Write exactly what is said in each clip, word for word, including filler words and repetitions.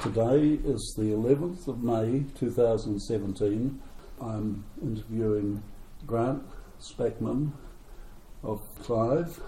Today is the eleventh of May two thousand seventeen. I'm interviewing Grant Spackman of Clive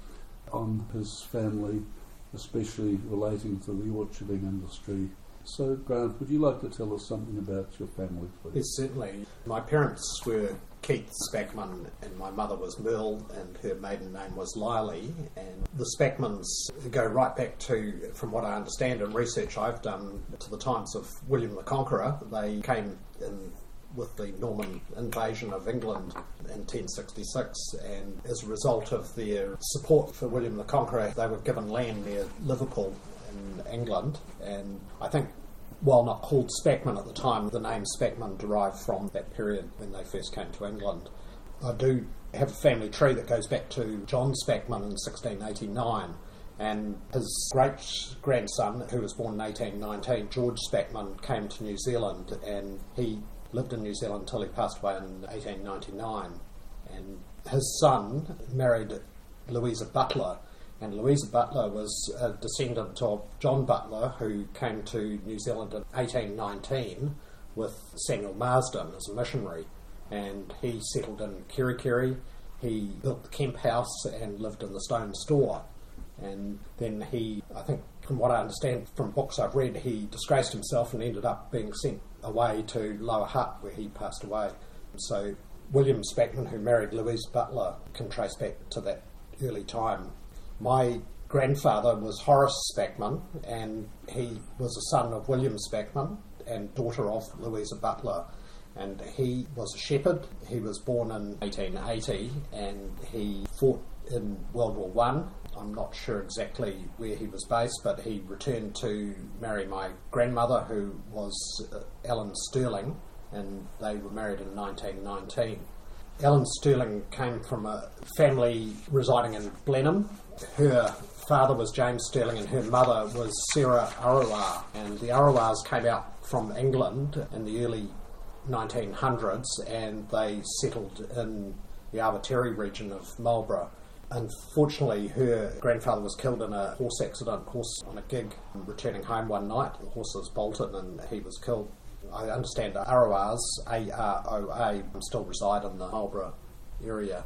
on his family, especially relating to the orcharding industry. So, Grant, would you like to tell us something about your family, please? Yes, certainly. My parents were Keith Spackman and my mother was Merle and her maiden name was Lily. And the Spackmans go right back to, from what I understand and research I've done, to the times of William the Conqueror. They came in with the Norman invasion of England in ten sixty-six, and as a result of their support for William the Conqueror, they were given land near Liverpool in England. And I think, while not called Spackman at the time, the name Spackman derived from that period when they first came to England. I do have a family tree that goes back to John Spackman in sixteen eighty-nine, and his great-grandson, who was born in eighteen nineteen, George Spackman, came to New Zealand, and he lived in New Zealand until he passed away in eighteen ninety-nine. And his son married Louisa Butler, and Louisa Butler was a descendant of John Butler, who came to New Zealand in eighteen nineteen with Samuel Marsden as a missionary. And he settled in Kerikeri. He built the Kemp House and lived in the Stone Store. And then he, I think from what I understand from books I've read, he disgraced himself and ended up being sent away to Lower Hutt, where he passed away. So William Spackman, who married Louise Butler, can trace back to that early time. My grandfather was Horace Spackman, and he was a son of William Spackman and daughter of Louisa Butler. And he was a shepherd. He was born in eighteen eighty, and he fought in World War One. I'm not sure exactly where he was based, but he returned to marry my grandmother, who was uh, Ellen Sterling, and they were married in nineteen nineteen. Ellen Sterling came from a family residing in Blenheim. Her father was James Sterling and her mother was Sarah Arawar, and the Arawars came out from England in the early nineteen hundreds, and they settled in the Awatere region of Marlborough. Unfortunately, her grandfather was killed in a horse accident, horse on a gig, returning home one night. The horse was bolted and he was killed. I understand the Arawars, A R O A, still reside in the Marlborough area.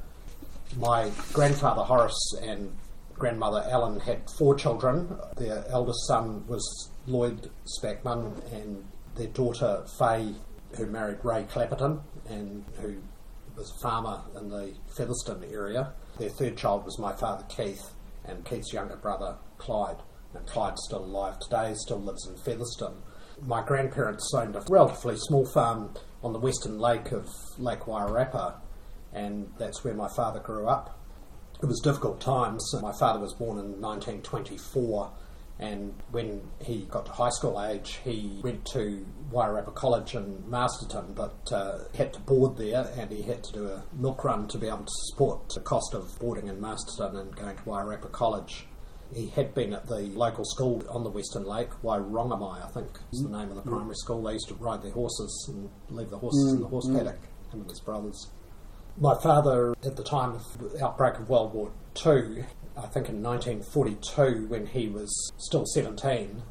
My grandfather Horace and grandmother Ellen had four children. Their eldest son was Lloyd Spackman, and their daughter Faye, who married Ray Clapperton and who was a farmer in the Featherston area. Their third child was my father Keith, and Keith's younger brother Clyde. And Clyde's still alive today, still lives in Featherston. My grandparents owned a relatively small farm on the western lake of Lake Wairarapa, and that's where my father grew up. It was difficult times. My father was born in nineteen twenty-four, and when he got to high school age, he went to Wairarapa College in Masterton, but uh, had to board there, and he had to do a milk run to be able to support the cost of boarding in Masterton and going to Wairarapa College. He had been at the local school on the Western Lake, Wairongamai, I think is the name of the primary school. They used to ride their horses and leave the horses mm. in the horse paddock, him and his brothers. My father, at the time of the outbreak of World War Two, I think in nineteen forty-two, when he was still seventeen,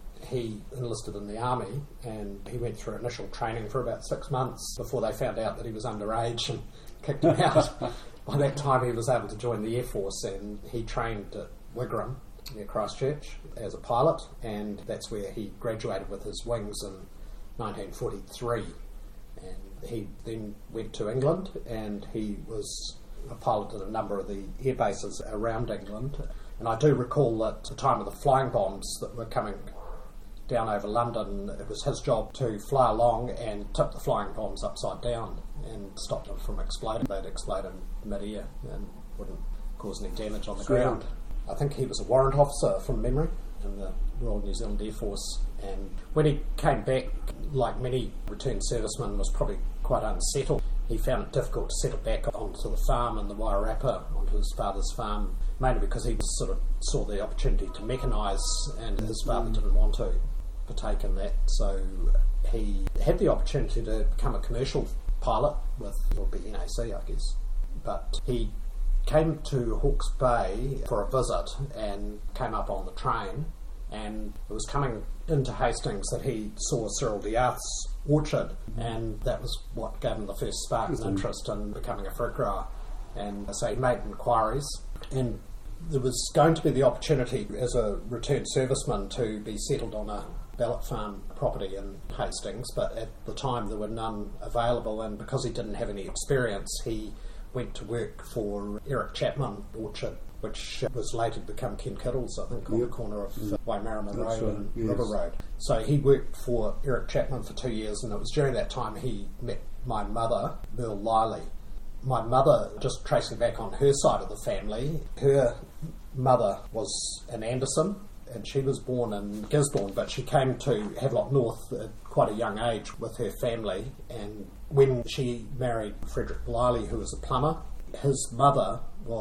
he enlisted in the army, and he went through initial training for about six months before they found out that he was underage and kicked him out. By that time he was able to join the Air Force, and he trained at Wigram near Christchurch as a pilot, and that's where he graduated with his wings in nineteen forty-three. And he then went to England, and he was a pilot at a number of the air bases around England. And I do recall that at the time of the flying bombs that were coming down over London, it was his job to fly along and tip the flying bombs upside down and stop them from exploding. They'd explode in mid-air and wouldn't cause any damage on the Sure. ground. I think he was a warrant officer from memory in the Royal New Zealand Air Force, and when he came back, like many returned servicemen, was probably quite unsettled. He found it difficult to settle back onto the farm in the Wairarapa, onto his father's farm, mainly because he sort of saw the opportunity to mechanise, and his father didn't want to partake in that. So he had the opportunity to become a commercial pilot with, or be N A C, I guess. But he came to Hawke's Bay for a visit and came up on the train And it was coming into Hastings that he saw Cyril Diath's orchard, and that was what gave him the first spark of interest in becoming a fruit grower. And so he made inquiries, and there was going to be the opportunity as a returned serviceman to be settled on a ballot farm property in Hastings, but at the time there were none available, and because he didn't have any experience, he went to work for Eric Chapman Orchard, which was later to become Ken Kiddle's, I think, on yep. the corner of uh, Waimarama Road right, and yes. River Road. So he worked for Eric Chapman for two years, and it was during that time he met my mother, Merle Liley. My mother, just tracing back on her side of the family, her mother was an Anderson, and she was born in Gisborne, but she came to Havelock North at quite a young age with her family, and when she married Frederick Liley, who was a plumber, his mother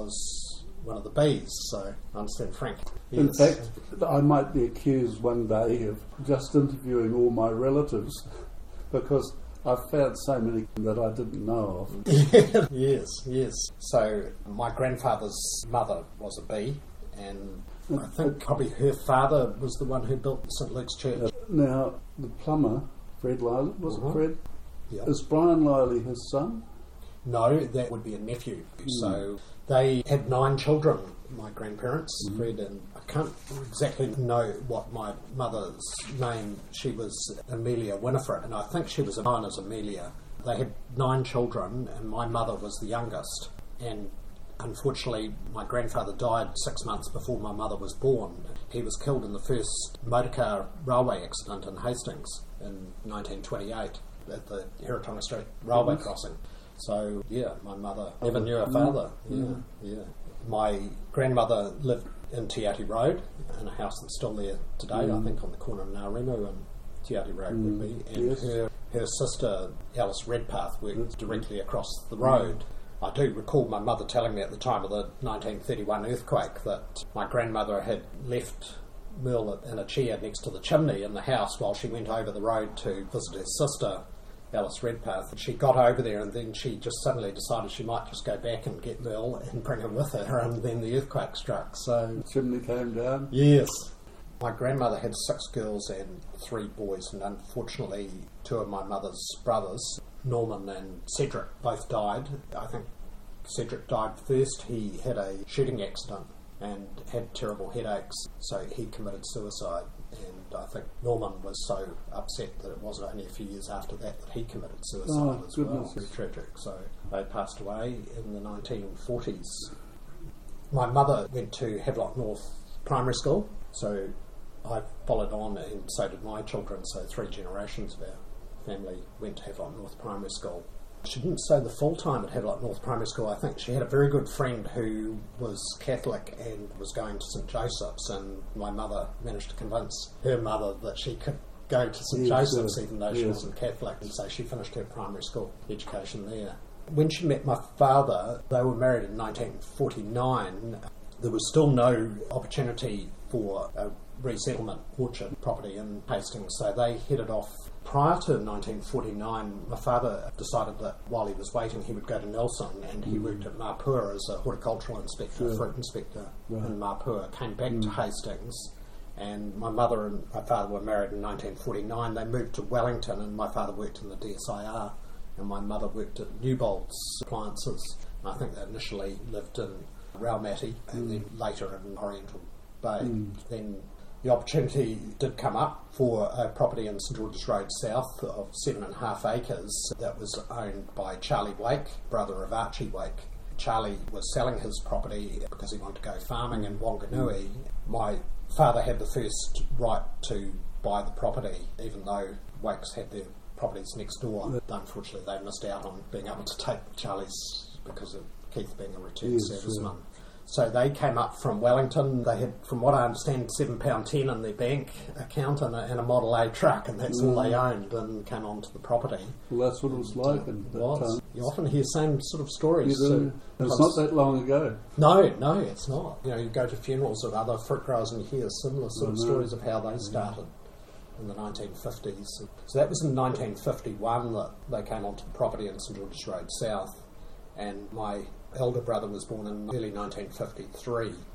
was one of the bees, so I understand Frank. In Yes. fact, I might be accused one day of just interviewing all my relatives because I've found so many that I didn't know of. yes, yes. So my grandfather's mother was a bee, and I think probably her father was the one who built Saint Luke's Church. Now, the plumber, Fred Liley, was Uh-huh. it Fred? Yeah. Is Brian Liley his son? No, that would be a nephew. Mm. So they had nine children, my grandparents, mm. Fred, and I can't exactly know what my mother's name. She was Amelia Winifred, and I think she was known as Amelia. They had nine children, and my mother was the youngest. And unfortunately, my grandfather died six months before my mother was born. He was killed in the first motorcar railway accident in Hastings in nineteen twenty-eight at the Heratonga Street railway mm-hmm. crossing. So, yeah, my mother never knew her father. Yeah, yeah. My grandmother lived in Te Ati Road, in a house that's still there today, mm. I think on the corner of Ngārimu and Te Ati Road mm. would be. And yes. her, her sister, Alice Redpath, worked that's directly good. Across the road. Mm. I do recall my mother telling me at the time of the nineteen thirty-one earthquake that my grandmother had left Merle in a chair next to the chimney in the house while she went over the road to visit her sister, Alice Redpath. She got over there, and then she just suddenly decided she might just go back and get Merle and bring him with her, and then the earthquake struck. So the chimney came down? Yes. My grandmother had six girls and three boys, and unfortunately two of my mother's brothers, Norman and Cedric, both died. I think Cedric died first. He had a shooting accident and had terrible headaches, so he committed suicide. And I think Norman was so upset that it wasn't only a few years after that that he committed suicide oh, as goodness. well. Very tragic. So they passed away in the nineteen forties. My mother went to Havelock North Primary School, so I followed on, and so did my children. So three generations of our family went to Havelock North Primary School. She didn't stay the full time at Havelock North Primary School. I think she had a very good friend who was Catholic and was going to St Joseph's, and my mother managed to convince her mother that she could go to St yes, Joseph's sir. even though yes. she wasn't Catholic, and so she finished her primary school education there. When she met my father, they were married in nineteen forty-nine. There was still no opportunity for a resettlement orchard property in Hastings, so they headed off. Prior to nineteen forty-nine, my father decided that while he was waiting he would go to Nelson, and he mm. worked at Mapua as a horticultural inspector, sure. fruit inspector right. in Mapua, came back mm. to Hastings, and my mother and my father were married in nineteen forty-nine. They moved to Wellington, and my father worked in the D S I R, and my mother worked at Newbolt's Appliances. And I think they initially lived in Raumati, and mm. then later in Oriental Bay. Mm. Then the opportunity did come up for a property in St George's Road South of seven and a half acres that was owned by Charlie Wake, brother of Archie Wake. Charlie was selling his property because he wanted to go farming in Wanganui. My father had the first right to buy the property, even though Wakes had their properties next door. Unfortunately, they missed out on being able to take Charlie's because of Keith being a returned yes, serviceman. Sure. So they came up from Wellington. They had, from what I understand, seven pound ten in their bank account and a, and a Model A truck, and that's mm. all they owned, and came onto the property. Well, that's what it was like in that was. time. You often hear same sort of stories. You do. So it's not that long ago. No, no, it's not. You know, you go to funerals of other fruit growers and you hear similar sort of stories of how they started in the nineteen fifties. So that was in nineteen fifty-one that they came onto the property in St George's Road South, and my elder brother was born in early nineteen fifty-three.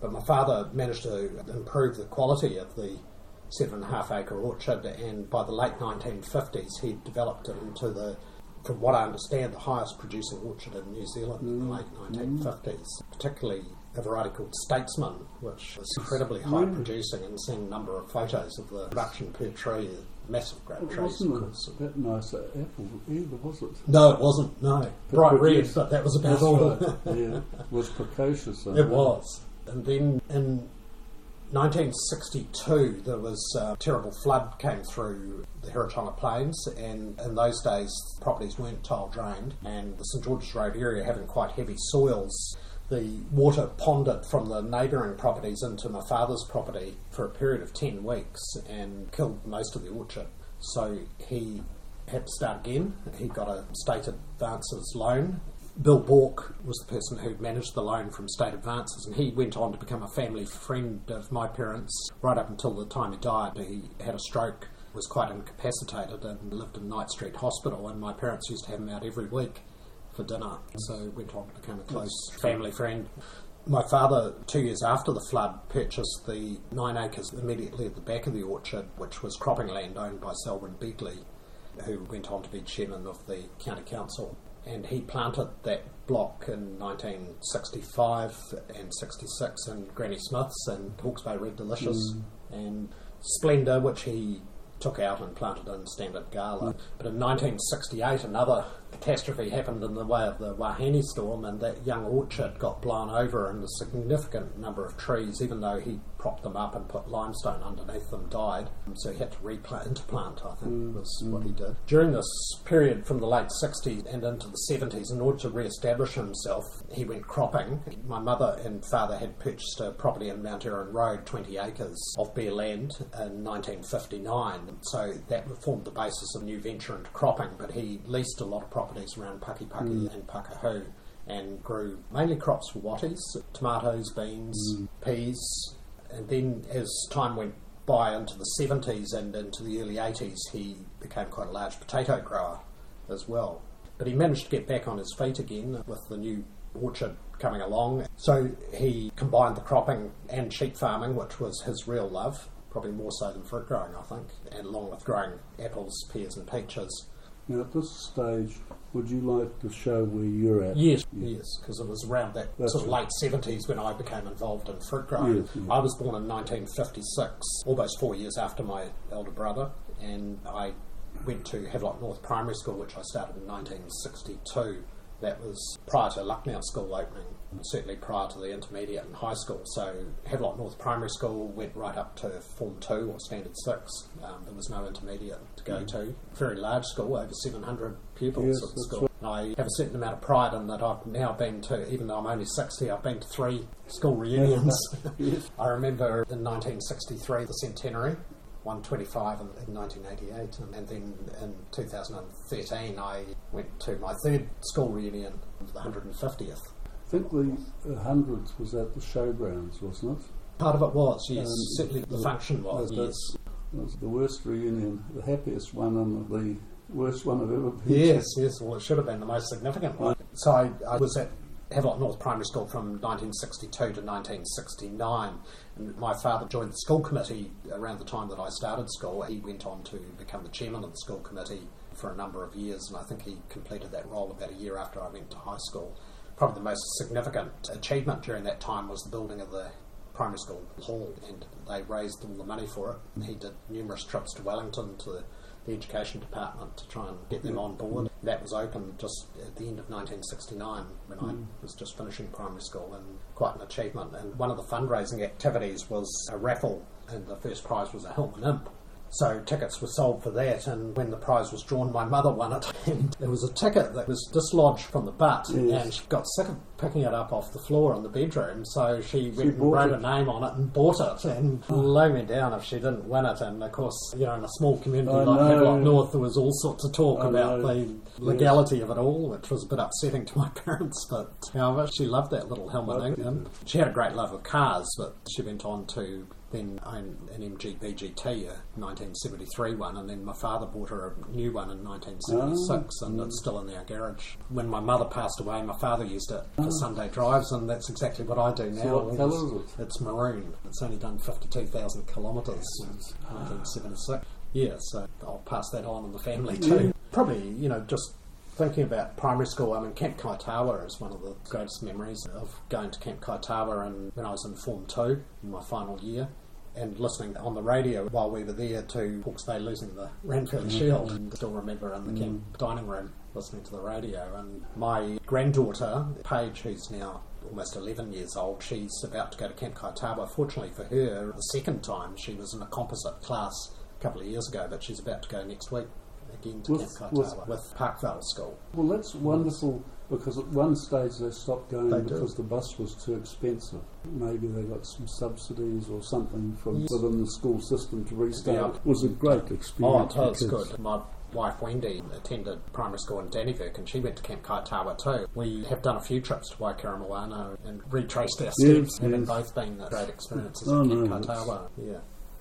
But my father managed to improve the quality of the seven and a half acre orchard, and by the late nineteen fifties he developed it into the, from what I understand, the highest producing orchard in New Zealand mm. in the late nineteen fifties, mm. particularly a variety called Statesman, which was incredibly high mm. producing, and seeing a number of photos of the production per tree, massive great it trees. Wasn't of that nice apple either, was it? No, it wasn't, no. But Bright produced, red, but that was about all. Right. Yeah, it was precocious. It was. And then in nineteen sixty-two there was a terrible flood came through the Heretaunga Plains, and in those days properties weren't tile drained, and the St George's Road area having quite heavy soils, the water ponded from the neighbouring properties into my father's property for a period of ten weeks and killed most of the orchard. So he had to start again. He got a state advances loan. Bill Bork was the person who managed the loan from State Advances, and he went on to become a family friend of my parents right up until the time he died. He had a stroke, was quite incapacitated, and lived in Knight Street Hospital, and my parents used to have him out every week for dinner, so went on to become a close family friend. My father, two years after the flood, purchased the nine acres immediately at the back of the orchard, which was cropping land owned by Selwyn Beatley, who went on to be chairman of the county council. And he planted that block in nineteen sixty-five and sixty-six in Granny Smith's and Hawke's Bay Red Delicious mm. and Splendour, which he took out and planted in Standard Gala. Mm. But in nineteen sixty-eight another catastrophe happened in the way of the Wahine storm, and that young orchard got blown over, and a significant number of trees, even though he propped them up and put limestone underneath them, died. So he had to replant, interplant, I think mm. was mm. what he did. During this period from the late sixties and into the seventies, in order to re-establish himself, he went cropping. My mother and father had purchased a property in Mount Erin Road, twenty acres of bare land, in nineteen fifty-nine. So that formed the basis of a new venture into cropping, but he leased a lot of properties around Pakipaki mm. and Pakahu, and grew mainly crops for watties, tomatoes, beans, mm. peas. And then as time went by into the seventies and into the early eighties, he became quite a large potato grower as well. But he managed to get back on his feet again with the new orchard coming along. So he combined the cropping and sheep farming, which was his real love, probably more so than fruit growing, I think, and along with growing apples, pears and peaches. Now, at this stage, would you like to show where you're at? Yes, yes, because it was around that That's sort of right. late seventies when I became involved in fruit growing. Yes, yes. I was born in nineteen fifty-six, almost four years after my elder brother, and I went to Havelock North Primary School, which I started in nineteen sixty-two. That was prior to Lucknow School opening, certainly prior to the intermediate and high school. So Havelock North Primary School went right up to Form two or Standard six. Um, there was no intermediate to go mm. to. Very large school, over seven hundred pupils yes, at the school. Right. I have a certain amount of pride in that. I've now been to, even though I'm only sixty, I've been to three school reunions. yes. I remember in nineteen sixty-three, the centenary, one twenty-five in, in nineteen eighty-eight, and, and then in two thousand thirteen I went to my third school reunion, the one hundred fiftieth. I think the hundredth was at the showgrounds, wasn't it? Part of it was, yes. Um, Certainly the, the function was, that, yes. It was the worst reunion, the happiest one and the worst one I've ever been Yes, to. yes, well it should have been the most significant one. So I, I was at Havelock North Primary School from nineteen sixty-two to nineteen sixty-nine, and my father joined the school committee around the time that I started school. He went on to become the chairman of the school committee for a number of years, and I think he completed that role about a year after I went to high school. Probably the most significant achievement during that time was the building of the primary school hall, and they raised all the money for it. And he did numerous trips to Wellington to the the education department to try and get them on board. That was open just at the end of nineteen sixty-nine when mm. I was just finishing primary school, and quite an achievement. And one of the fundraising activities was a raffle, and the first prize was a Hillman Imp. So tickets were sold for that, and when the prize was drawn, my mother won it. And there was a ticket that was dislodged from the butt, yes. and she got sick of picking it up off the floor in the bedroom, so she, she went and wrote it. a name on it and bought it, and oh. lay me down if she didn't win it. And of course, you know, in a small community I like Havelock North, there was all sorts of talk I about know. the legality yes. of it all, which was a bit upsetting to my parents, but however, she loved that little Hillman Imp. She had a great love of cars, but she went on to then owned an M G B G T, a nineteen seventy-three one, and then my father bought her a new one in nineteen seventy-six, oh, and mm. it's still in our garage. When my mother passed away, my father used it for oh. Sunday drives, and that's exactly what I do now. So what colour is it? It's maroon. It's only done fifty-two thousand kilometres since nineteen seventy-six. Yeah, so I'll pass that on in the family too. Yeah. Probably, you know, just thinking about primary school, I mean, Camp Kaitawa is one of the greatest memories of going to Camp Kaitawa, and when I was in Form two, in my final year, and listening on the radio while we were there to Hawke's Bay losing the Ranfurly mm. Shield, and still remember in the mm. camp dining room listening to the radio. And my granddaughter, Paige, who's now almost eleven years old, she's about to go to Camp Kaitawa. Fortunately for her, the second time, she was in a composite class a couple of years ago, but she's about to go next week again to with, Camp Kaitawa with, with Parkvale School. Well, that's wonderful, because at one stage they stopped going they because do. the bus was too expensive. Maybe they got some subsidies or something from yes. within the school system to restart. Yeah. It was a great experience. Oh, it was good. My wife Wendy attended primary school in Dannevirke, and she went to Camp Kaitawa too. We have done a few trips to Waikaremoana and retraced our steps, yes, having yes. both been great experiences oh, at Camp no, Kaitawa. Yeah.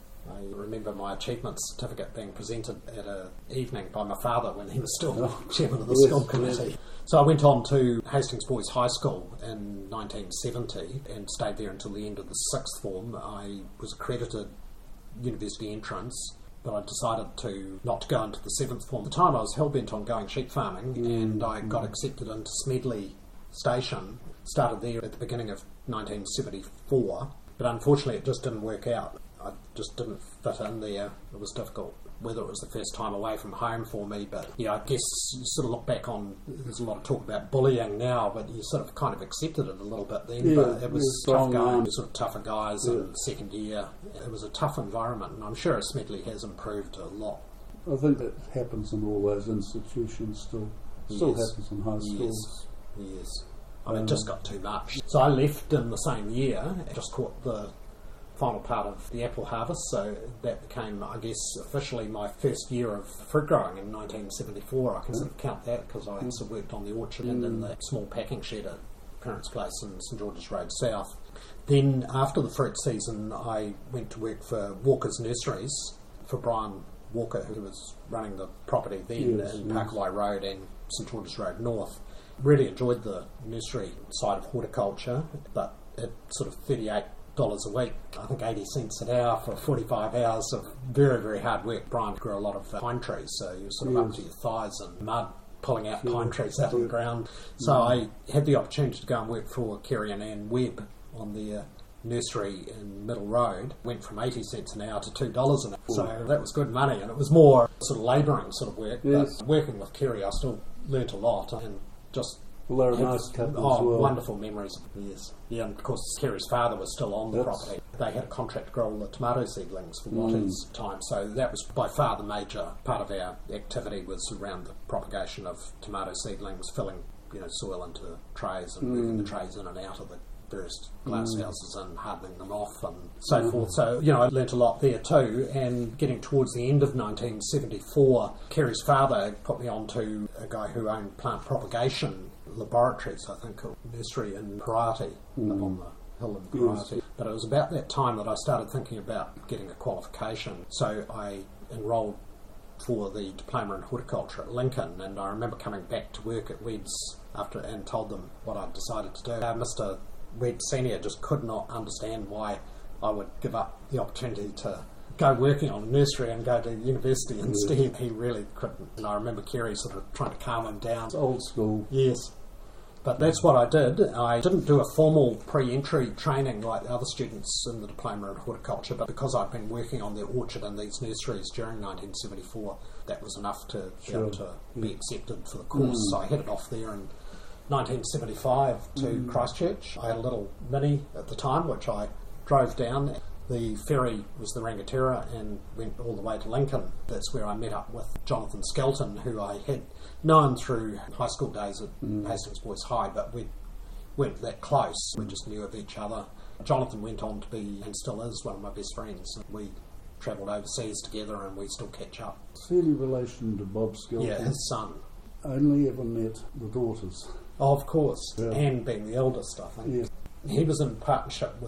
I remember my achievement certificate being presented at an evening by my father when he was still oh, chairman of the yes, school committee. Yes. So I went on to Hastings Boys High School in nineteen seventy and stayed there until the end of the sixth form. I was accredited university entrance, but I decided to not to go into the seventh form. At the time I was hell-bent on going sheep farming, mm. and I got accepted into Smedley Station. Started there at the beginning of nineteen seventy-four, but unfortunately it just didn't work out. I just didn't fit in there. It was difficult, whether it was the first time away from home for me. But yeah, I guess you sort of look back on, there's a lot of talk about bullying now, but you sort of kind of accepted it a little bit then. Yeah, but it was yeah, tough going, um, sort of tougher guys yeah. in second year. It was a tough environment, and I'm sure Smedley has improved a lot. I think that happens in all those institutions still. Still yes. happens in high schools. Yes, yes. I mean, um, it just got too much. So I left in the same year, just caught the final part of the apple harvest, so that became, I guess, officially my first year of fruit growing in nineteen seventy-four. I can sort of count that because I also worked on the orchard mm. and in the small packing shed at Parents' Place in St George's Road South. Then after the fruit season, I went to work for Walker's Nurseries for Brian Walker, who was running the property then yes, in yes. Parkawai Road and St George's Road North. Really enjoyed the nursery side of horticulture, but at sort of thirty-eight dollars a week, I think eighty cents an hour for forty-five hours of very, very hard work. Brian grew a lot of uh, pine trees, so you're sort of yes. up to your thighs in mud, pulling out sure. pine trees out of the ground. So mm. I had the opportunity to go and work for Kerry and Ann Webb on their nursery in Middle Road. Went from eighty cents an hour to two dollars an hour. Ooh. So that was good money, and it was more sort of labouring sort of work. Yes. But working with Kerry, I still learnt a lot, and just well, they're a nice couple oh, as well. Wonderful memories. Yes. Yeah, and of course Kerry's father was still on the That's property. They had a contract to grow all the tomato seedlings for Waters mm. time, so that was by far the major part of our activity, was around the propagation of tomato seedlings, filling you know soil into trays and mm. moving the trays in and out of the various glass mm. houses and hardening them off and so mm. forth. So, you know, I learnt a lot there too, and getting towards the end of nineteen seventy-four, Kerry's father put me on to a guy who owned plant propagation laboratories, I think, a nursery in Karate, mm. up on the hill in Karate. Yes. But it was about that time that I started thinking about getting a qualification. So I enrolled for the diploma in horticulture at Lincoln, and I remember coming back to work at Webb's after and told them what I'd decided to do. Uh, Mister Webb Senior just could not understand why I would give up the opportunity to go working on a nursery and go to university instead. Yes. He really couldn't. And I remember Kerry sort of trying to calm him down. It's old school. Yes. But that's what I did. I didn't do a formal pre-entry training like the other students in the diploma in horticulture, but because I'd been working on the orchard and these nurseries during nineteen seventy-four, that was enough to be sure. able to yeah. be accepted for the course. Mm. So I headed off there in nineteen seventy-five to mm. Christchurch. I had a little Mini at the time, which I drove down. The ferry was the Rangatira and went all the way to Lincoln. That's where I met up with Jonathan Skelton, who I had known through high school days at mm. Hastings Boys High, but we weren't that close. We just knew of each other. Jonathan went on to be, and still is, one of my best friends. We travelled overseas together and we still catch up. Is any relation to Bob Skelton? Yeah, his son. Only ever met the daughters. Oh, of course, yeah. Anne being the eldest, I think. Yes. He was in partnership with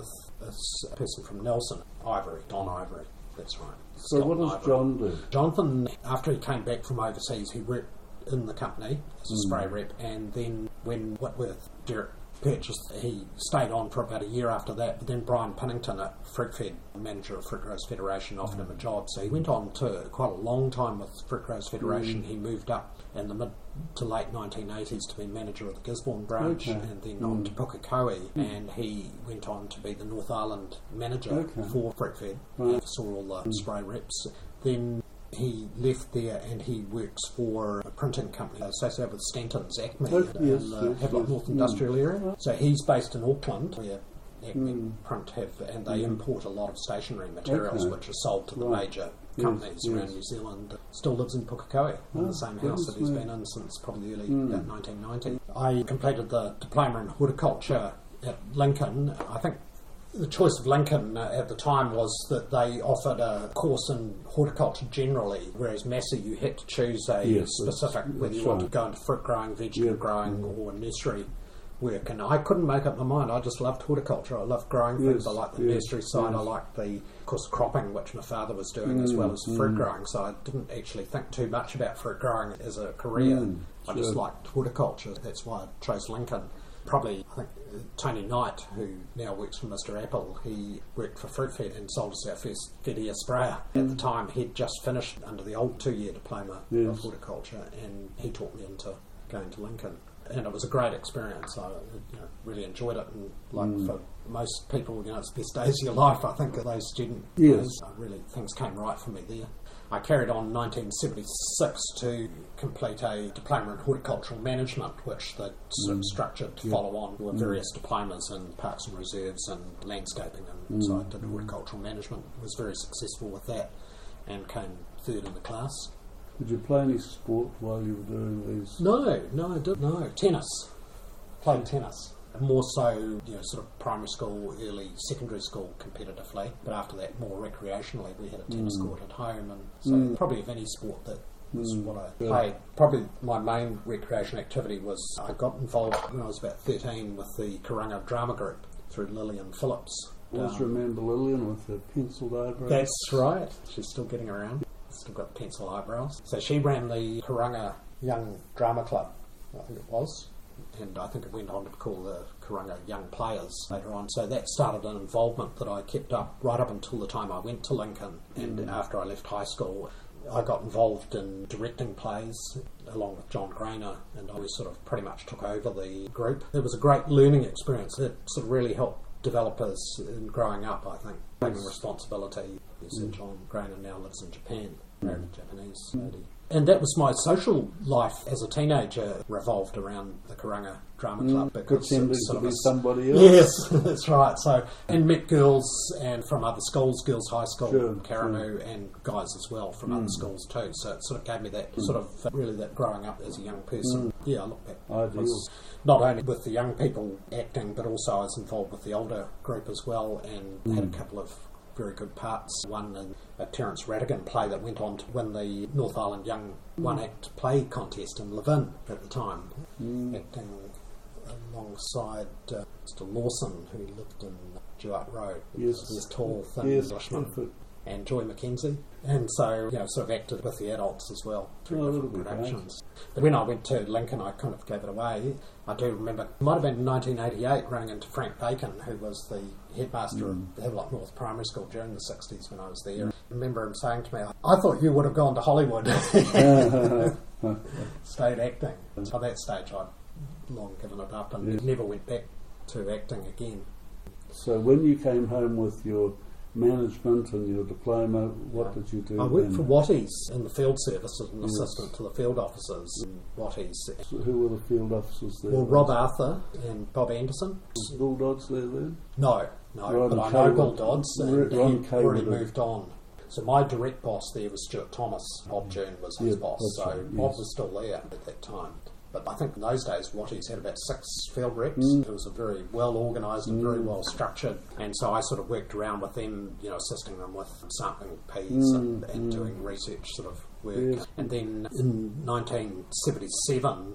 this person from Nelson, Ivory, Don Ivory, that's right. So Scott what does Ivory. John do? Jonathan, after he came back from overseas, he worked in the company as a Mm. spray rep, and then when Whitworth Derek purchased, he stayed on for about a year after that, but then Brian Pinnington at Fruitfed, manager of Fruit-Growers Federation, offered him a job, so he went on to quite a long time with Fruit-Growers Federation. Mm. He moved up in the mid to late nineteen eighties to be manager of the Gisborne branch, Okay. and then Mm. on to Pukekohe, and he went on to be the North Island manager Okay. for Fruitfed, Right. and saw all the spray reps. Then he left there and he works for a printing company associated with Stanton's, Acme, Oh, in yes, the yes, Havelock yes. North Mm. Industrial Area. So he's based in Auckland, where Acme Mm. Print have, and they Mm. import a lot of stationery materials Okay. which are sold to the Right. major Yes, companies yes. around New Zealand. Still lives in Pukekohe, in Oh, the same house goodness that he's me. been in since probably early Mm. about nineteen ninety. I completed the diploma in horticulture at Lincoln. I think the choice of Lincoln uh, at the time was that they offered a course in horticulture generally, whereas Massey you had to choose a Yes, specific, that's- whether you that's wanted right. to go into fruit growing, vegetable Yeah. growing, or nursery work. And I couldn't make up my mind. I just loved horticulture. I loved growing things. Yes, I liked the yes, nursery side. yes. I liked the, of course, cropping, which my father was doing, as Mm, well as fruit mm. growing. So I didn't actually think too much about fruit growing as a career. Mm, I just sure. liked horticulture. That's why I chose Lincoln. Probably, I think, uh, Tony Knight, who now works for Mister Apple, he worked for Fruitfed and sold us our first Fedia sprayer. At the time, he'd just finished under the old two-year diploma Yes. of horticulture, and he taught me into going to Lincoln. And it was a great experience. I you know, really enjoyed it, and like Mm. for most people, you know, it's the best days of your life, I think, of those student Yes. days. I really, things came right for me there. I carried on nineteen seventy-six to complete a diploma in horticultural management, which they sort of Mm. structured to Yeah. follow on with Mm. various diplomas in parks and reserves and landscaping. And so I Mm. did horticultural management, was very successful with that, and came third in the class. Did you play any sport while you were doing these? No, no, I didn't. No, tennis. Played tennis. More so, you know, sort of primary school, early secondary school competitively, but after that more recreationally. We had a tennis Mm. court at home, and so Mm. probably of any sport that was Mm. what I Yeah. played. Probably my main recreation activity was I got involved when I was about thirteen with the Karanga Drama Group through Lillian Phillips. Always Um, remember Lillian with her penciled eyebrows. That's right. She's still getting around. Still got pencil eyebrows. So she ran the Karanga Young Drama Club, I think it was. And I think it went on to be called the Karanga Young Players later on. So that started an involvement that I kept up right up until the time I went to Lincoln. And Mm. after I left high school, I got involved in directing plays along with John Grainer, and I sort of pretty much took over the group. It was a great learning experience. It sort of really helped develop us in growing up, I think. Taking responsibility. You said Mm. John Grainer now lives in Japan, married a Japanese lady. And that was my social life as a teenager, revolved around the Karanga Drama Club. Mm, because pretending it's sort to of be a- somebody else. Yes, that's right. So, and met girls and from other schools, Girls High School, Sure, Caranu, and guys as well from Mm. other schools too. So it sort of gave me that Mm. sort of uh, really that growing up as a young person. Mm. Yeah, I look back. Ideal. Was not only with the young people acting, but also I was involved with the older group as well, and had a Mm. couple of very good parts. One in a Terence Rattigan play that went on to win the North Island Young One Act Play Contest in Levin at the time, Mm. acting alongside uh, Mister Lawson, who lived in Duart Road. Yes. This tall, thin Yes, Englishman. perfect. And Joy Mackenzie. And so, you know, sort of acted with the adults as well through Oh, different that'll be productions. But when I went to Lincoln, I kind of gave it away. I do remember, it might have been nineteen eighty-eight, running into Frank Bacon, who was the headmaster Mm. of Havelock North Primary School during the sixties when I was there. I remember him saying to me, I thought you would have gone to Hollywood. Stayed acting. By that stage, I'd long given it up and Yeah. never went back to acting again. So when you came home with your management and your diploma, what Yeah. did you do I worked then? for Watties in the field service as an Yes. assistant to the field officers in Watties. So who were the field officers there? Well, Rob Arthur and Bob Anderson. Was Bulldogs there then? No, no, Ron but I know Cawood. Bill Dodds, and Ron he Cawood. already moved on. So my direct boss there was Stuart Thomas. Bob June was his Yeah, boss, that's so right, Bob yes. was still there at that time. But I think in those days, Watties had about six field reps. Mm. It was a very well organised and very Mm. well structured. And so I sort of worked around with them, you know, assisting them with sampling peas Mm, and, and mm. doing research sort of work. Yes. And then in nineteen seventy-seven,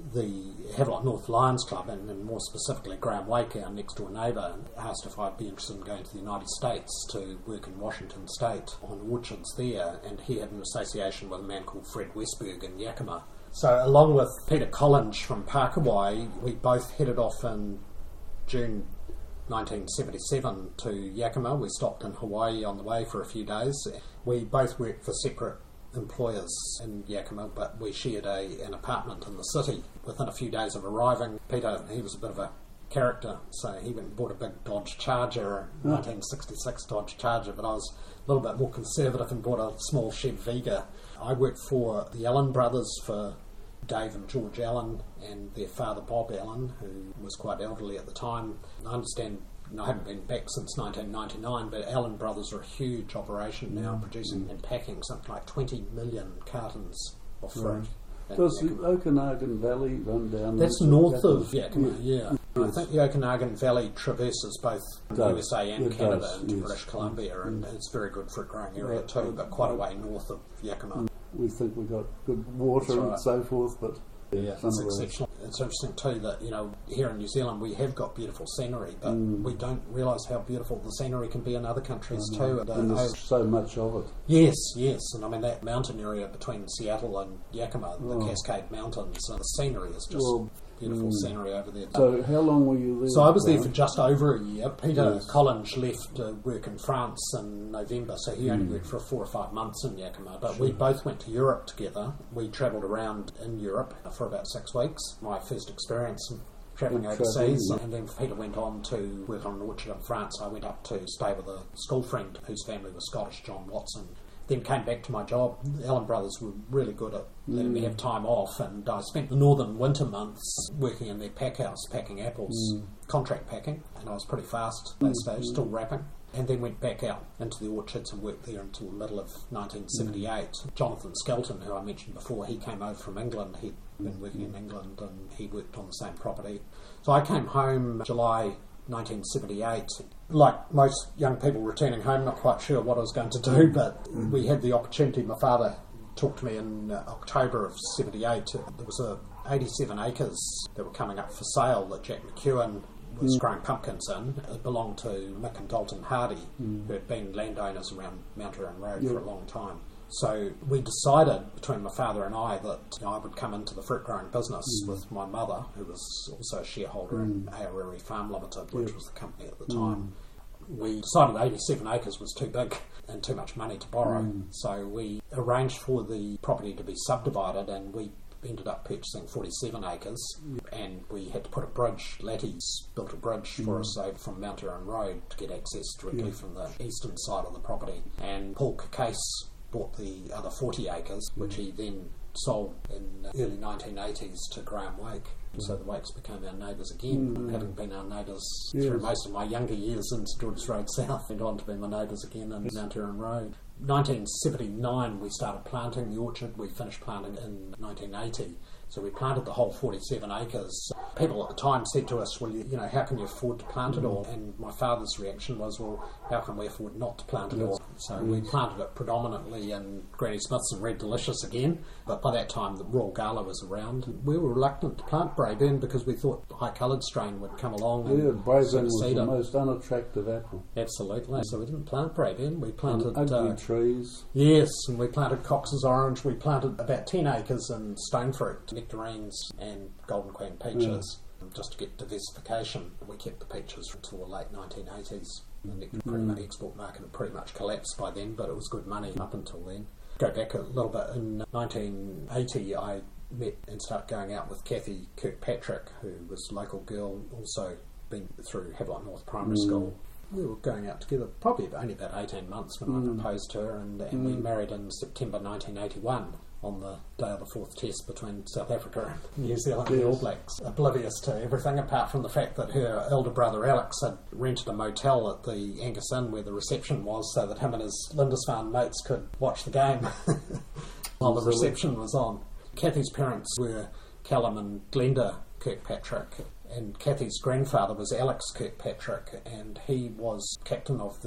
the Havelock North Lions Club, and, and more specifically Graham Wake, our next door neighbour, asked if I'd be interested in going to the United States to work in Washington State on orchards there, and he had an association with a man called Fred Westberg in Yakima. So along with Peter Collins from Pakawai, we both headed off in June nineteen seventy-seven to Yakima. We stopped in Hawaii on the way for a few days. We both worked for separate employers in Yakima, but we shared a, an apartment in the city. Within a few days of arriving, Peter, he was a bit of a character, so he went and bought a big Dodge Charger, a nineteen sixty-six Dodge Charger, but I was a little bit more conservative and bought a small Chev Vega. I worked for the Allen brothers, for Dave and George Allen, and their father Bob Allen, who was quite elderly at the time. I understand, I haven't been back since nineteen ninety-nine, but Allen Brothers are a huge operation now, mm. producing and packing something like twenty million cartons of fruit. Right. Does the Okanagan Valley run down? That's north of Yakima, yeah. yeah. I think the Okanagan Valley traverses both the U S A and it Canada does, into yes. British Columbia, and Mm. it's a very good fruit growing area Right. too, but quite a way north of Yakima. We think we've got good water right. and so forth, but Yeah, some it's of those- exceptional. It's interesting too that, you know, here in New Zealand we have got beautiful scenery, but Mm. we don't realise how beautiful the scenery can be in other countries too. And, uh, and there's I- so much of it. yes, yes, and I mean that mountain area between Seattle and Yakima, the Oh. Cascade Mountains, and the scenery is just Well, beautiful mm. scenery over there. So how long were you there? So I was there for Grant? just over a year. Peter Yes. Collins left to work in France in November, so he only Mm. worked for four or five months in Yakima. But Sure. we both went to Europe together. We travelled around in Europe for about six weeks. My first experience in travelling Good overseas. travelling, And then Peter went on to work on an orchard in France. I went up to stay with a school friend whose family was Scottish, John Watson. Then came back to my job. The Allen Brothers were really good at letting me Mm. have time off, and I spent the northern winter months working in their pack house, packing apples, Mm. contract packing, and I was pretty fast at that stage, still wrapping. And then went back out into the orchards and worked there until the middle of nineteen seventy-eight. Jonathan Skelton, who I mentioned before, he came over from England. He'd been working in England and he worked on the same property. So I came home July nineteen seventy-eight. Like most young people returning home, not quite sure what I was going to do, but we had the opportunity. My father talked to me in uh, October of seventy-eight. There was a eighty-seven acres that were coming up for sale that Jack McEwen was Mm. growing pumpkins in. It belonged to Mick and Dalton Hardy, Mm. who had been landowners around Mount Erin Road Yeah. for a long time. So we decided between my father and I that, you know, I would come into the fruit growing business Mm. with my mother, who was also a shareholder in Mm. Aorere Farm Limited, which Yeah. was the company at the Mm. time. We decided eighty-seven acres was too big and too much money to borrow, Mm. so we arranged for the property to be subdivided, and we ended up purchasing forty-seven acres, and we had to put a bridge. Latties built a bridge for Mm. us over from Mount Erin Road to get access directly Yeah. from the eastern side of the property. And Paul Case bought the other forty acres, which he then sold in the early nineteen eighties to Graham Wake. So the Wakes became our neighbours again, Mm. having been our neighbours Yes. through most of my younger years in St George's Road South, went on to be my neighbours again in Mount Erin Road. nineteen seventy-nine we started planting the orchard. We finished planting in nineteen eighty. So we planted the whole forty-seven acres. People at the time said to us, well, you, you know, how can you afford to plant it all? And my father's reaction was, well, how can we afford not to plant it Yes. all? So we planted it predominantly in Granny Smith's and Red Delicious again. But by that time, the Royal Gala was around. We were reluctant to plant Braeburn because we thought the high-coloured strain would come along and Yeah, Braeburn was succeed the it. most unattractive apple. Absolutely. So we didn't plant Braeburn. We planted... And ugly uh, trees. Yes, and we planted Cox's Orange. We planted about ten acres in Stonefruit, nectarines and Golden Queen peaches, just to get diversification. We kept the peaches until the late nineteen eighties. The nectar pretty much export market had pretty much collapsed by then, but it was good money up until then. Go back a little bit, in nineteen eighty I met and started going out with Kathy Kirkpatrick, who was a local girl, also been through Havelock North Primary Mm. School. We were going out together probably only about eighteen months when Mm. I proposed to her, and, and we Mm. married in September nineteen eighty-one on the day of the fourth test between South Africa and New Zealand and the Yes. All Blacks. Oblivious to everything apart from the fact that her elder brother Alex had rented a motel at the Angus Inn where the reception was so that him and his Lindisfarne mates could watch the game while the reception was on. Kathy's parents were Callum and Glenda Kirkpatrick, and Kathy's grandfather was Alex Kirkpatrick, and he was captain of the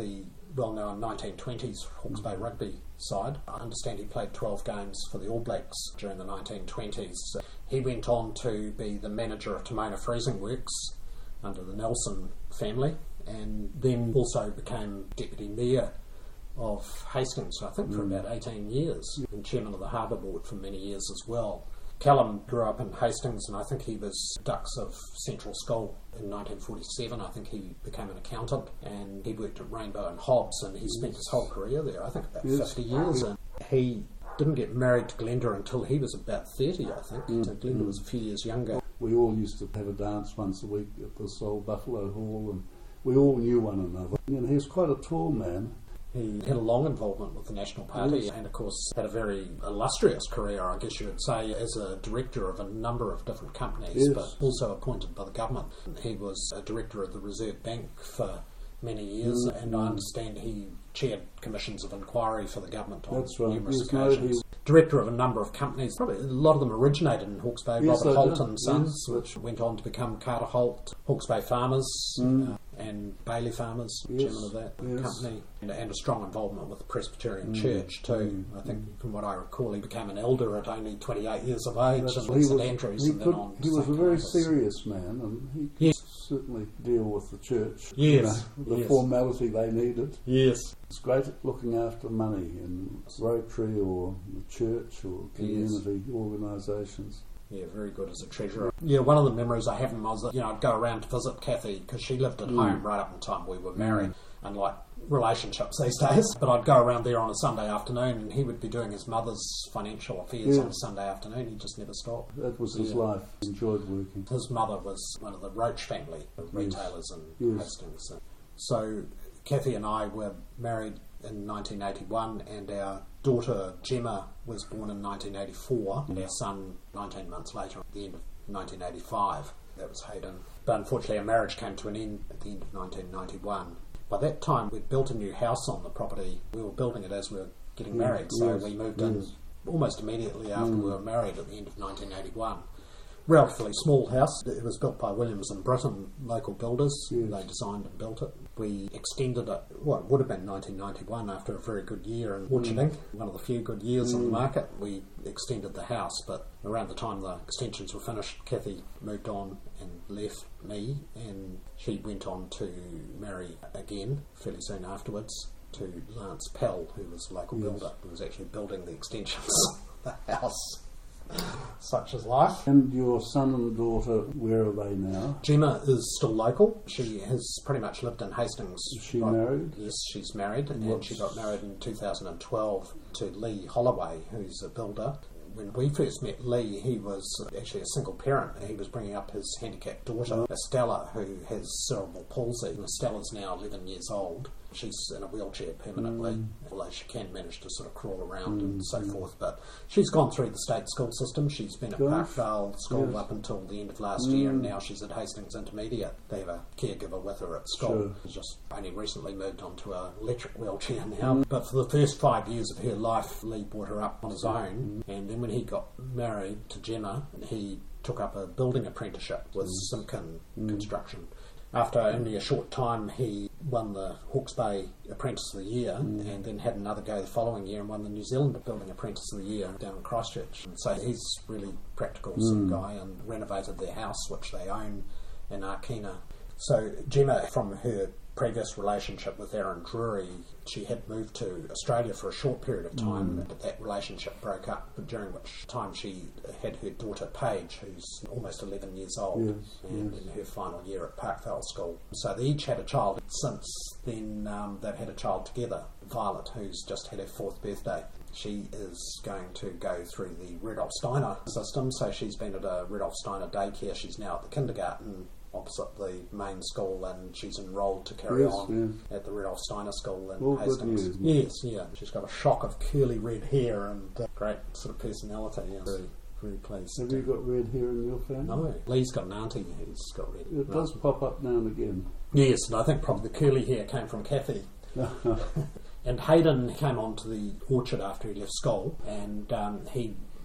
well-known nineteen twenties Hawke's Bay rugby side. I understand he played twelve games for the All Blacks during the nineteen twenties. He went on to be the manager of Timona Freezing Works under the Nelson family, and then also became deputy mayor of Hastings, I think, for about eighteen years, and chairman of the Harbour Board for many years as well. Callum grew up in Hastings, and I think he was Dux of Central School in nineteen forty-seven. I think he became an accountant, and he worked at Rainbow and Hobbs, and he spent his whole career there, I think about yes. fifty years. And he didn't get married to Glenda until he was about thirty, I think. Mm. So Glenda mm. was a few years younger. We all used to have a dance once a week at the Soul Buffalo Hall, and we all knew one another. You know, he was quite a tall man. He had a long involvement with the National Party yes. and, of course, had a very illustrious career, I guess you would say, as a director of a number of different companies, yes. but also appointed by the government. He was a director of the Reserve Bank for many years, mm. and I understand he chaired commissions of inquiry for the government on That's right. numerous yes, occasions. No, director of a number of companies. Probably a lot of them originated in Hawke's Bay. Yes, Robert Holt and yes, Sons, yes. which went on to become Carter Holt, Hawke's Bay Farmers, mm. uh, and Bailey Farmers, yes. chairman of that yes. company, and, and a strong involvement with the Presbyterian mm. Church too. Mm. I think, mm. from what I recall, he became an elder at only twenty-eight years of age That's in Saint was, Andrews, he and could, then on. He was Saint a very Columbus. serious man, and he could yes. certainly deal with the church. Yes, you know, the yes. formality they needed. Yes, it's great at looking after money in Rotary or the church or community yes. organisations. Yeah, very good as a treasurer. Yeah, one of the memories I have was that, you know, I'd go around to visit Kathy because she lived at mm. home right up until we were married, mm. unlike relationships these days. But I'd go around there on a Sunday afternoon and he would be doing his mother's financial affairs yeah. on a Sunday afternoon. He just never stopped. That was his yeah. life. He enjoyed working. His mother was one of the Roach family of retailers yes. in yes. Hastings. So Kathy and I were married in nineteen eighty-one, and our daughter Gemma was born in nineteen eighty-four, and our son nineteen months later at the end of nineteen eighty-five. That was Hayden. But unfortunately our marriage came to an end at the end of nineteen ninety-one. By that time we'd built a new house on the property. We were building it as we were getting married, so yes. we moved yes. in almost immediately after mm. we were married at the end of nineteen eighty-one. Relatively small house. It was built by Williams and Britton, local builders. Yes. They designed and built it. We extended it, well, it would have been nineteen ninety-one after a very good year in orcharding, mm. one of the few good years mm. on the market. We extended the house, but around the time the extensions were finished, Kathy moved on and left me, and she went on to marry again fairly soon afterwards to Lance Pell, who was a local yes. builder, who was actually building the extensions of the house. Such is life. And your son and daughter, where are they now? Gemma is still local. She has pretty much lived in Hastings. Is she right? married? Yes, she's married, and, and she got married in two thousand twelve to Lee Holloway, who's a builder. When we first met Lee, he was actually a single parent. He was bringing up his handicapped daughter, Estella, who has cerebral palsy. Estella's now eleven years old. She's in a wheelchair permanently, mm. although she can manage to sort of crawl around mm. and so forth. But she's gone through the state school system. She's been at Gosh. Parkdale School yes. up until the end of last mm. year, and now she's at Hastings Intermediate. They have a caregiver with her at school. Sure. She's just only recently moved on to an electric wheelchair now. Mm. But for the first five years of her life, Lee brought her up on his own. Mm. And then when he got married to Gemma, he took up a building apprenticeship with mm. Simkin mm. Construction. After only a short time, he won the Hawke's Bay Apprentice of the Year, mm. and then had another go the following year and won the New Zealand Building Apprentice of the Year down in Christchurch. And so he's a really practical mm. sort of guy, and renovated their house, which they own in Arkina. So Gemma, from her previous relationship with Aaron Drury, she had moved to Australia for a short period of time, mm. but that relationship broke up, during which time she had her daughter Paige, who's almost eleven years old, yes, and yes. in her final year at Parkdale School. So they each had a child. Since then, um, they've had a child together, Violet, who's just had her fourth birthday. She is going to go through the Rudolf Steiner system, so she's been at a Rudolf Steiner daycare. She's now at the kindergarten opposite the main school, and she's enrolled to carry yes, on yes. at the Rudolf Steiner School in All Hastings. Good news. Yes, yeah. She's got a shock of curly red hair and uh, great sort of personality. Yeah. Very, very pleased. Have you got red hair in your family? No. Lee's got an auntie who's got red. It does pop up now and again. Yes, and I think probably the curly hair came from Kathy. And Hayden came on to the orchard after he left school, and um, he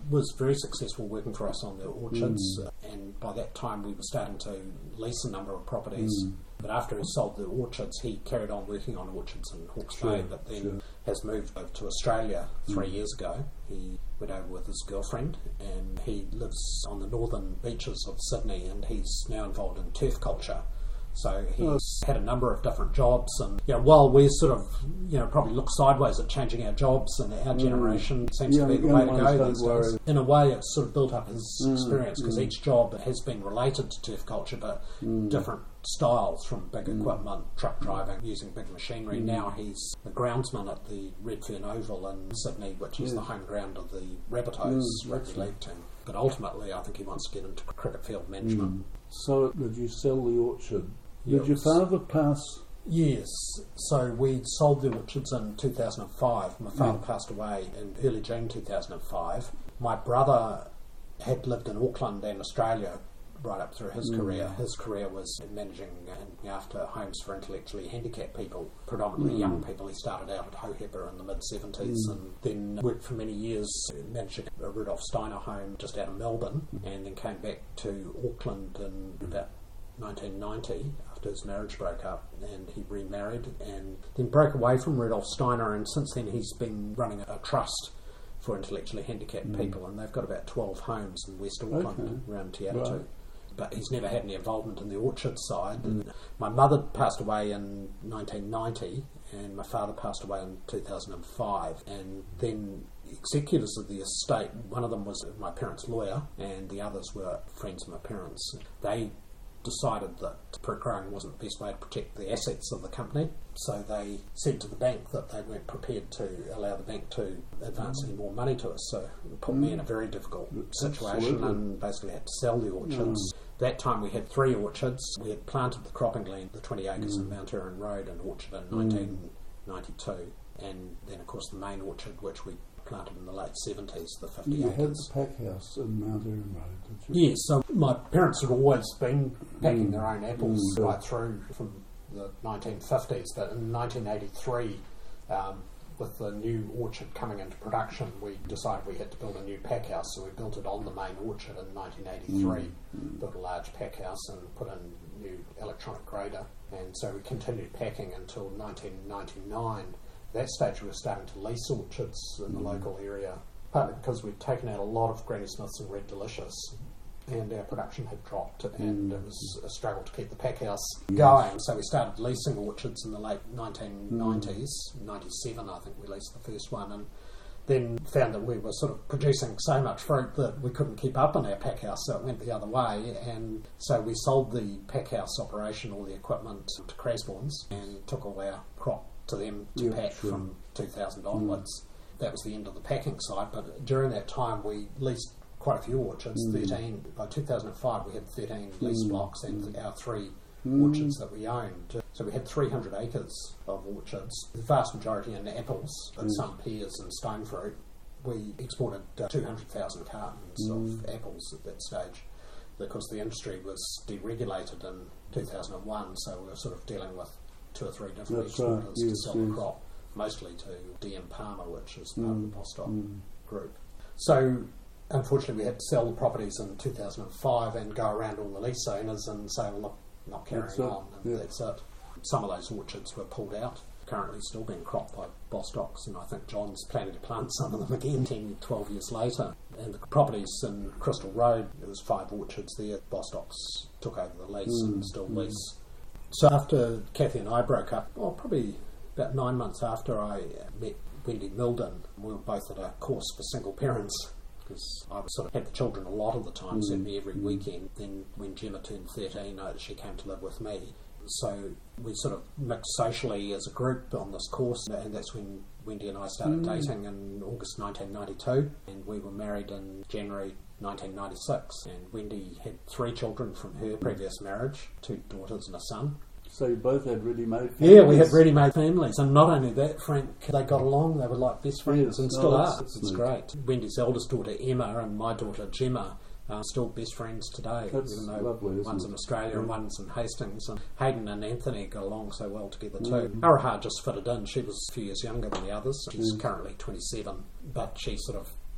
was very successful working for us on the orchards, Mm. and by that time we were starting to lease a number of properties. Mm. But after he sold the orchards, he carried on working on orchards in Hawke's Sure, Bay, but then sure. has moved over to Australia three Mm. years ago. He went over with his girlfriend, and he lives on the northern beaches of Sydney, and he's now involved in turf culture. So he's had a number of different jobs, and you know, while we sort of, you know, probably look sideways at changing our jobs, and our generation seems Young- to be the young way to ones go don't these worry. days. In a way, it's sort of built up his Mm, experience, because mm. each job has been related to turf culture, but Mm. different styles, from big Mm. equipment, truck driving, using big machinery. Mm. Now he's the groundsman at the Redfern Oval in Sydney, which is Yeah. the home ground of the Rabbitohs Mm, rugby excellent. league team. But ultimately, I think he wants to get into cricket field management. Mm. So did you sell the orchard? Did Yeah, your it was- father pass? Yes, so we sold the orchards in two thousand five. My father Mm. passed away in early June two thousand five. My brother had lived in Auckland and Australia right up through his Mm. career. His career was in managing and looking after homes for intellectually handicapped people, predominantly Mm. young people. He started out at Hohepa in the mid seventies Mm. and then worked for many years managing a Rudolf Steiner home just out of Melbourne, and then came back to Auckland in about nineteen ninety after his marriage broke up, and he remarried and then broke away from Rudolf Steiner, and since then he's been running a trust for intellectually handicapped Mm. people, and they've got about twelve homes in West Auckland Okay. around Te Atatu. Right. But he's never had any involvement in the orchard side. Mm. My mother passed away in nineteen ninety, and my father passed away in two thousand five, and then executors of the estate, one of them was my parents' lawyer, and the others were friends of my parents. They decided that fruit growing wasn't the best way to protect the assets of the company, so they said to the bank that they weren't prepared to allow the bank to advance any more money to us, so it put me in a very difficult situation. Absolutely. And basically had to sell the orchards. That time we had three orchards. We had planted the cropping land, the twenty acres Mm. in Mount Erin Road, an orchard in Mm. nineteen ninety-two, and then of course the main orchard, which we planted in the late seventies, the fifty You had acres. the pack house in Mount Erin Road, did you? Yes, so my parents had always been packing Mm. their own apples Mm. right through from the nineteen fifties, but in nineteen eighty-three, um, with the new orchard coming into production, we decided we had to build a new pack house, so we built it on the main orchard in nineteen eighty-three, Mm. built a large pack house and put in new electronic grader, and so we continued packing until nineteen ninety-nine. At that stage we were starting to lease orchards in the Mm. local area, partly because we'd taken out a lot of Granny Smiths and Red Delicious, and our production had dropped, and Mm. it was a struggle to keep the pack house Yes. going. So we started leasing orchards in the late nineteen nineties, ninety-seven I think we leased the first one, and then found that we were sort of producing so much fruit that we couldn't keep up in our pack house, so it went the other way, and so we sold the pack house operation, all the equipment, to Crasborns, and took all our crop to them to Yeah, pack sure. from two thousand onwards. That was the end of the packing side, but during that time we leased quite a few orchards, Mm. thirteen. By two thousand five we had thirteen lease Mm. blocks and our three Mm. orchards that we owned. So we had three hundred acres of orchards, the vast majority in apples, but Yes. some pears and stone fruit. We exported uh, two hundred thousand cartons Mm. of apples at that stage, because the industry was deregulated in two thousand one, so we were sort of dealing with two or three different That's right, exporters to yes, sell the yes. crop, mostly to D M Palmer, which is part of Mm. the Bostock Mm. group. So unfortunately we had to sell the properties in two thousand five and go around all the lease owners and say, well, look, not carrying That's it, on, and yeah. that's it. Some of those orchards were pulled out, currently still being cropped by Bostocks, and I think John's planning to plant some of them again ten, twelve years later. And the properties in Crystal Road, there was five orchards there, Bostocks took over the lease Mm. and still Mm. lease. So after Kathy and I broke up, well, probably about nine months after I met Wendy Milden, we were both at a course for single parents, because I was sort of had the children a lot of the time, Mm. certainly every Mm. weekend. Then when Gemma turned thirteen, uh, she came to live with me. So we sort of mixed socially as a group on this course, and that's when Wendy and I started Mm. dating in August nineteen ninety-two, and we were married in January nineteen ninety-six. And Wendy had three children from her previous marriage, two daughters and a son. So you both had ready-made families? Yeah, we had ready-made families, and not only that, Frank, they got along, they were like best friends, Yes, and no, still that's- are. that's It's neat. great. Wendy's eldest daughter, Emma, and my daughter, Gemma, are still best friends today, That's even though lovely, isn't one's it? in Australia and Yeah. one's in Hastings. And Hayden and Anthony got along so well together too. Mm. Araha just fitted in. She was a few years younger than the others. She's Mm. currently twenty-seven, but she sort of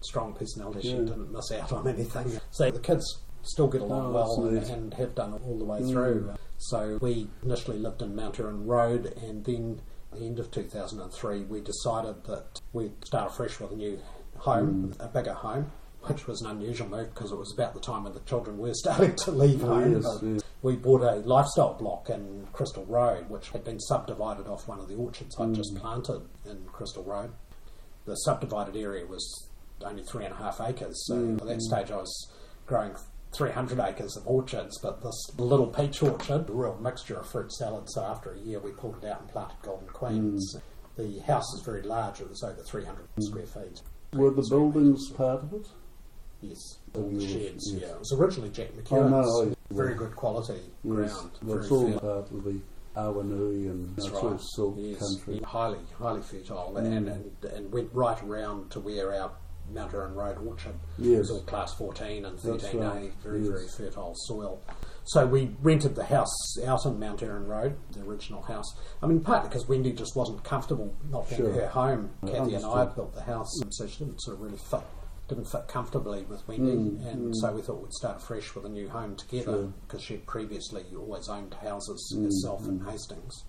strong personality. Yeah. She didn't miss out on anything. So the kids still get along Oh, well and, that's nice. and have done all the way Mm. through. So we initially lived in Mount Erin Road, and then at the end of two thousand three we decided that we'd start afresh with a new home, Mm. a bigger home, which was an unusual move because it was about the time when the children were starting to leave Oh, home. yes, But yes. we bought a lifestyle block in Crystal Road, which had been subdivided off one of the orchards I'd just Mm. planted in Crystal Road. The subdivided area was only three and a half acres, so Mm, at that mm. stage I was growing three hundred acres of orchards, but this little peach orchard, a real mixture of fruit salad, so after a year we pulled it out and planted Golden Queens. Mm. The house is very large, it was over three hundred square feet. Were the buildings part of it? Yes, Oh, all the yes, sheds, yes. yeah. It was originally Jack Oh, McEwen's, no, I- very yes. good quality Yes, ground. well, it's very all fertile. part of the Awanui and That's sort right. of silk Yes, country. highly, highly fertile, Mm. and, and and went right around to where our Mount Erin Road orchard Yes. was all class fourteen and That's thirteen A, right. very, Yes. very fertile soil. So we rented the house out in Mount Erin Road, the original house. I mean, partly because Wendy just wasn't comfortable not being Sure. her home. I Kathy and I understood. had built the house, so she didn't sort of really fit. Didn't fit comfortably with Wendy, Mm, and mm. so we thought we'd start fresh with a new home together Sure. because she'd previously always owned houses Mm, herself in mm. Hastings.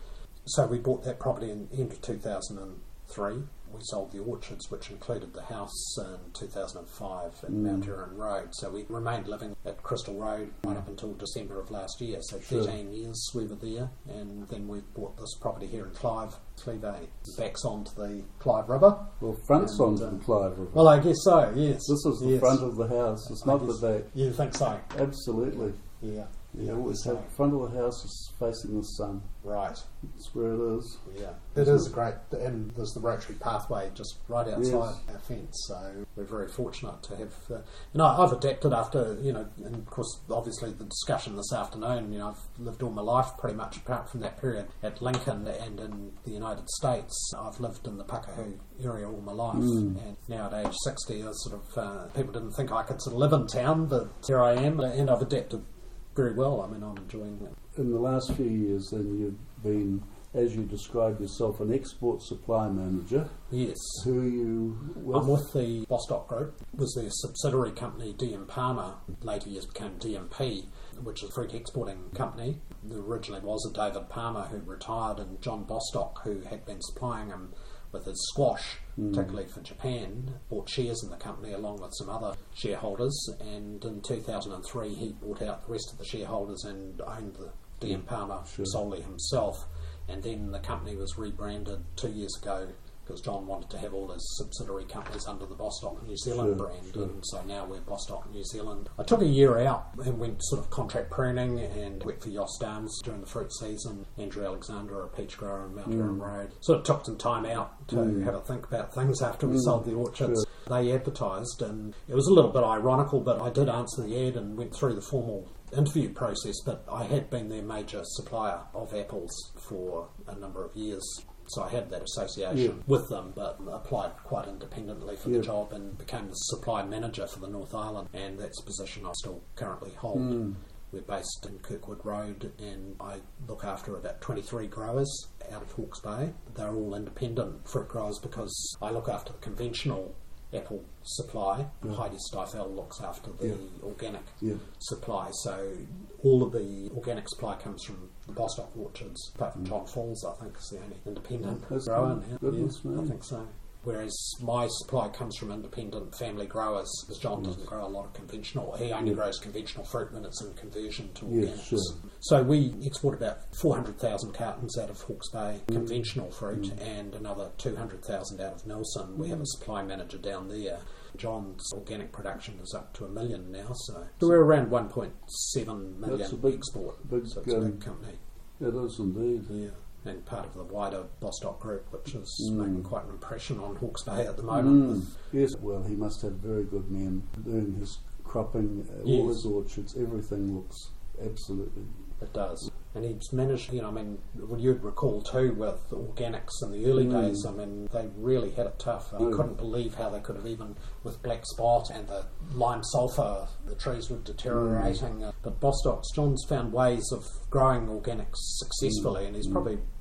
So we bought that property in the end of two thousand three. We sold the orchards, which included the house, in two thousand five at Mm. Mount Erin Road. So we remained living at Crystal Road right up until December of last year. So Sure. thirteen years we were there, and then we bought this property here in Clive, Cleeve, backs onto the Clive River. Well, front's And, onto uh, the Clive River. Well, I guess so, yes. This is the Yes. front of the house. It's I not the guess- back. You think so? Absolutely. Yeah. You Yeah, always so- have front of the house is facing the sun. Right. That's where it is. Yeah, it is great, and there's the rotary pathway just right outside Yes. our fence. So we're very fortunate to have. Uh, you know, I've adapted after you know, and of course, obviously the discussion this afternoon. You know, I've lived all my life pretty much apart from that period at Lincoln and in the United States. I've lived in the Pukehu area all my life, Mm. and now at age sixty, I sort of uh, people didn't think I could sort of live in town, but here I am, and I've adapted very well. I mean, I'm enjoying it. In the last few years, then you've been, as you describe yourself, an export supply manager. Yes. Who are you with? I'm with the Bostock Group. It was their subsidiary company, D M Palmer, later years became D M P, which is a fruit exporting company. There originally was a David Palmer who retired, and John Bostock, who had been supplying him with his squash, Mm. particularly for Japan, bought shares in the company along with some other shareholders, and in two thousand three he bought out the rest of the shareholders and owned the D M Palmer Sure. solely himself. And then the company was rebranded two years ago because John wanted to have all his subsidiary companies under the Bostock New Zealand Sure, brand, sure. and so now we're Bostock New Zealand. I took a year out and went sort of contract pruning and worked for Yoss Downs during the fruit season. Andrew Alexander, a peach grower in Mount Mm. Erin Road. Sort of took some time out to Mm. have a think about things after we Mm, sold the orchards. sure. They advertised, and it was a little bit ironical, but I did answer the ad and went through the formal interview process, but I had been their major supplier of apples for a number of years. So I had that association Yeah. with them, but applied quite independently for Yeah. the job and became the supply manager for the North Island, and that's a position I still currently hold. Mm. We're based in Kirkwood Road, and I look after about twenty-three growers out of Hawke's Bay. They're all independent fruit growers because I look after the conventional apple supply. Yeah. Heidi Stiefel looks after the Yeah. organic Yeah. supply. So all of the organic supply comes from the Bostock orchards, apart from John Falls, I think, is the only independent That's grower good. now. Goodness Yeah, I me. think so. Whereas my supply comes from independent family growers, because John doesn't grow a lot of conventional. He only Yeah. grows conventional fruit when it's in conversion to Yeah, organics. sure. So we export about four hundred thousand cartons out of Hawke's Bay, Mm. conventional fruit, and another two hundred thousand out of Nelson. We have a supply manager down there. John's organic production is up to a million now, so, so we're around one point seven million That's a big- export. big, so it's a um, big company. It is indeed. Yeah, and part of the wider Bostock group, which is Mm. making quite an impression on Hawke's Bay at the moment. Mm. With, Yes, well, he must have very good men doing his cropping, uh, all Yes. his orchards. Everything looks absolutely. it does. And he's managed, you know, I mean, well, you'd recall too with the organics in the early Mm. days, I mean, they really had it tough. I Mm. couldn't believe how they could have, even with black spot and the lime sulphur, the trees were deteriorating. Mm. Uh, But Bostock's, John's found ways of growing organics successfully, and he's Mm. probably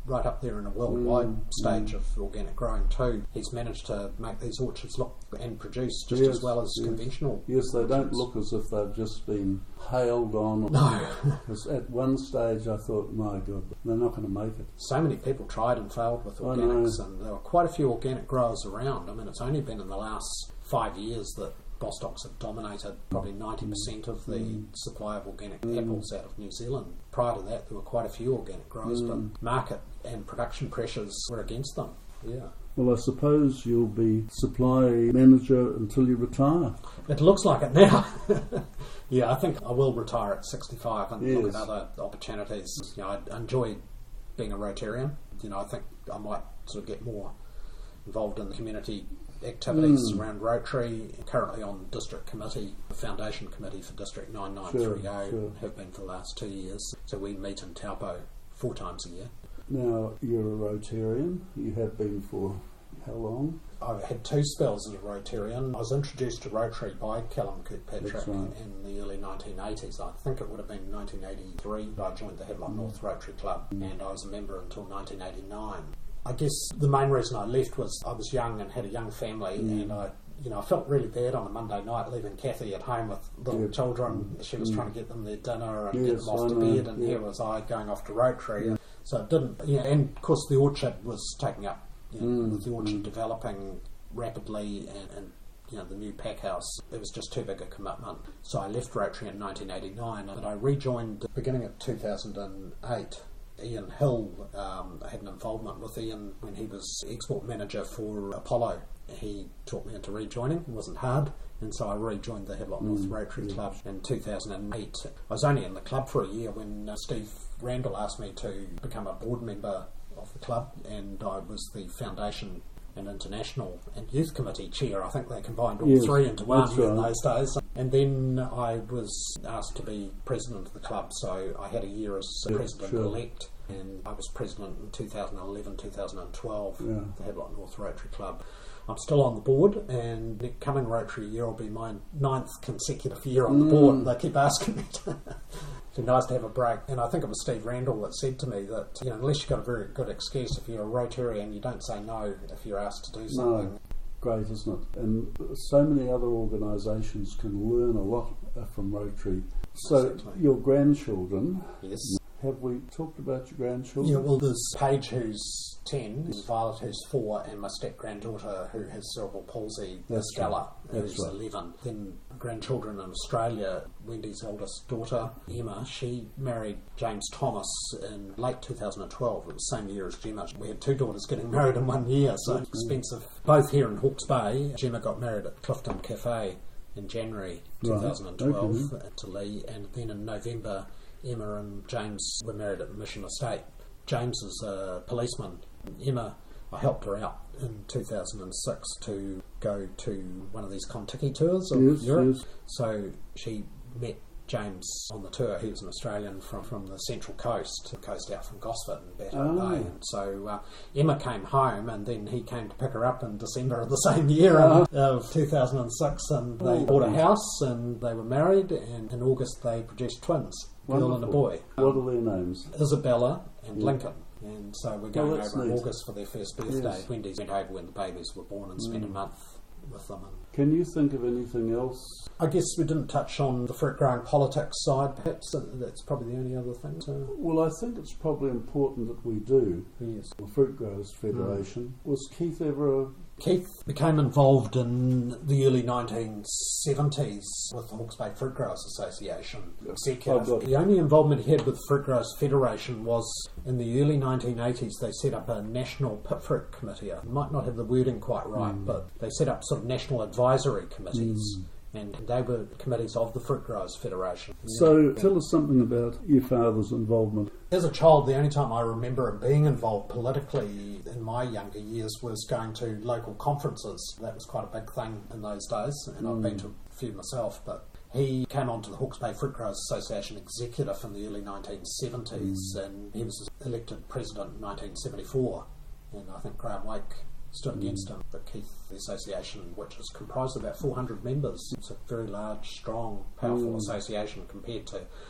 right up there in a worldwide Mm, stage mm. of organic growing too. He's managed to make these orchards look and produce just Yes, as well as yes. conventional. Yes, they don't orchards. look as if they've just been hailed on. No. Because at one stage I thought, my God, they're not going to make it. So many people tried and failed with I organics, know. and there were quite a few organic growers around. I mean, it's only been in the last five years that Bostocks have dominated probably ninety percent of the Mm. supply of organic Mm. apples out of New Zealand. Prior to that, there were quite a few organic growers, Mm. but market and production pressures were against them. Yeah. Well, I suppose you'll be supply manager until you retire. It looks like it now. Yeah, I think I will retire at sixty-five and look Yes. at other opportunities. You know, I enjoy being a Rotarian. You know, I think I might sort of get more involved in the community activities Mm. around Rotary. Currently on district committee, the foundation committee for District nine nine three zero, Sure, sure. have been for the last two years. So we meet in Taupo four times a year. Now, you're a Rotarian. You have been for how long? I've had two spells as a Rotarian. I was introduced to Rotary by Callum Kirkpatrick That's right. in the early nineteen eighties. I think it would have been nineteen eighty-three. I joined the Havelock North Rotary Club, and I was a member until nineteen eighty-nine. I guess the main reason I left was I was young and had a young family, Mm. and I, you know, I felt really bad on a Monday night leaving Kathy at home with little Yeah. children. She was Mm. trying to get them their dinner and get Yes, them off I to know, bed, and yeah. here was I going off to Rotary. Yeah. So it didn't, you know, and of course the orchard was taking up, you know, Mm, with the orchard mm. developing rapidly and, and you know, the new pack house, it was just too big a commitment. So I left Rotary in nineteen eighty-nine, and I rejoined at the beginning of two thousand eight. Ian Hill, um, I had an involvement with Ian when he was export manager for Apollo. He taught me into rejoining. It wasn't hard, and so I rejoined the Havelock North Mm, Rotary yeah. Club in two thousand eight. I was only in the club for a year when uh, Steve Randall asked me to become a board member of the club, and I was the foundation and international and youth committee chair. I think they combined all Yes, three into one that's in right. those days. And then I was asked to be president of the club, so I had a year as Yeah, president-elect, and I was president in two thousand eleven, two thousand twelve, Yeah. the Havelock North Rotary Club. I'm still on the board, and the coming Rotary year will be my ninth consecutive year on the Mm. board. They keep asking me to. It'd be nice to have a break. And I think it was Steve Randall that said to me that, you know, unless you've got a very good excuse, if you're a Rotarian, you don't say no if you're asked to do something. No. Great, isn't it? And so many other organisations can learn a lot uh, from Rotary. So, Exactly. your grandchildren, Yes. have we talked about your grandchildren? Yeah, well, there's Paige who's ten, there's Violet who's four, and my step-granddaughter who has cerebral palsy, That's Stella, right. who's That's right. eleven. Then grandchildren in Australia, Wendy's eldest daughter, Emma, she married James Thomas in late two thousand twelve. It was the same year as Gemma. We had two daughters getting married in one year, so That's expensive. Both here in Hawke's Bay. Gemma got married at Clifton Cafe in January Right. twenty twelve Okay. to Lee, and then in November Emma and James were married at the Mission Estate. James is a policeman. Emma, I helped her out in two thousand six to go to one of these Contiki tours of Yes, Europe. yes. So she met James on the tour. He was an Australian from, from the Central Coast, the coast out from Gosford and Battle Oh. Bay. And so uh, Emma came home, and then he came to pick her up in December of the same year Oh. uh, of two thousand six, and they Oh. bought a house, and they were married, and in August they produced twins, a girl and a Wonderful. boy. What Um, are their names? Isabella and Yeah. Lincoln. And so we're going Oh, that's over in neat. August for their first birthday. Yes. Wendy's went over when the babies were born and spent Mm. a month with them. And Can you think of anything else? I guess we didn't touch on the fruit growing politics side, perhaps. uh, That's probably the only other thing. To... Well, I think it's probably important that we do. Yes. The Fruit Growers Federation. Was Keith ever a... Keith became involved in the early nineteen seventies with the Hawke's Bay Fruit Growers Association. Yeah. Executive. I've got- The only involvement he had with the Fruit Growers Federation was in the early nineteen eighties they set up a National Pit Fruit Committee. I might not have the wording quite right, Mm. but they set up sort of national advisory committees. Mm. And they were committees of the Fruit Growers Federation. So, Yeah. tell us something about your father's involvement. As a child, the only time I remember him being involved politically in my younger years was going to local conferences. That was quite a big thing in those days, and I've Mm. been to a few myself, but he came on to the Hawke's Bay Fruit Growers Association executive in the early nineteen seventies, Mm. and he was elected president in nineteen seventy-four, and I think Graham Wake stood against him. The Keith Association, which is comprised of about four hundred members, it's a very large, strong, powerful Mm. association compared to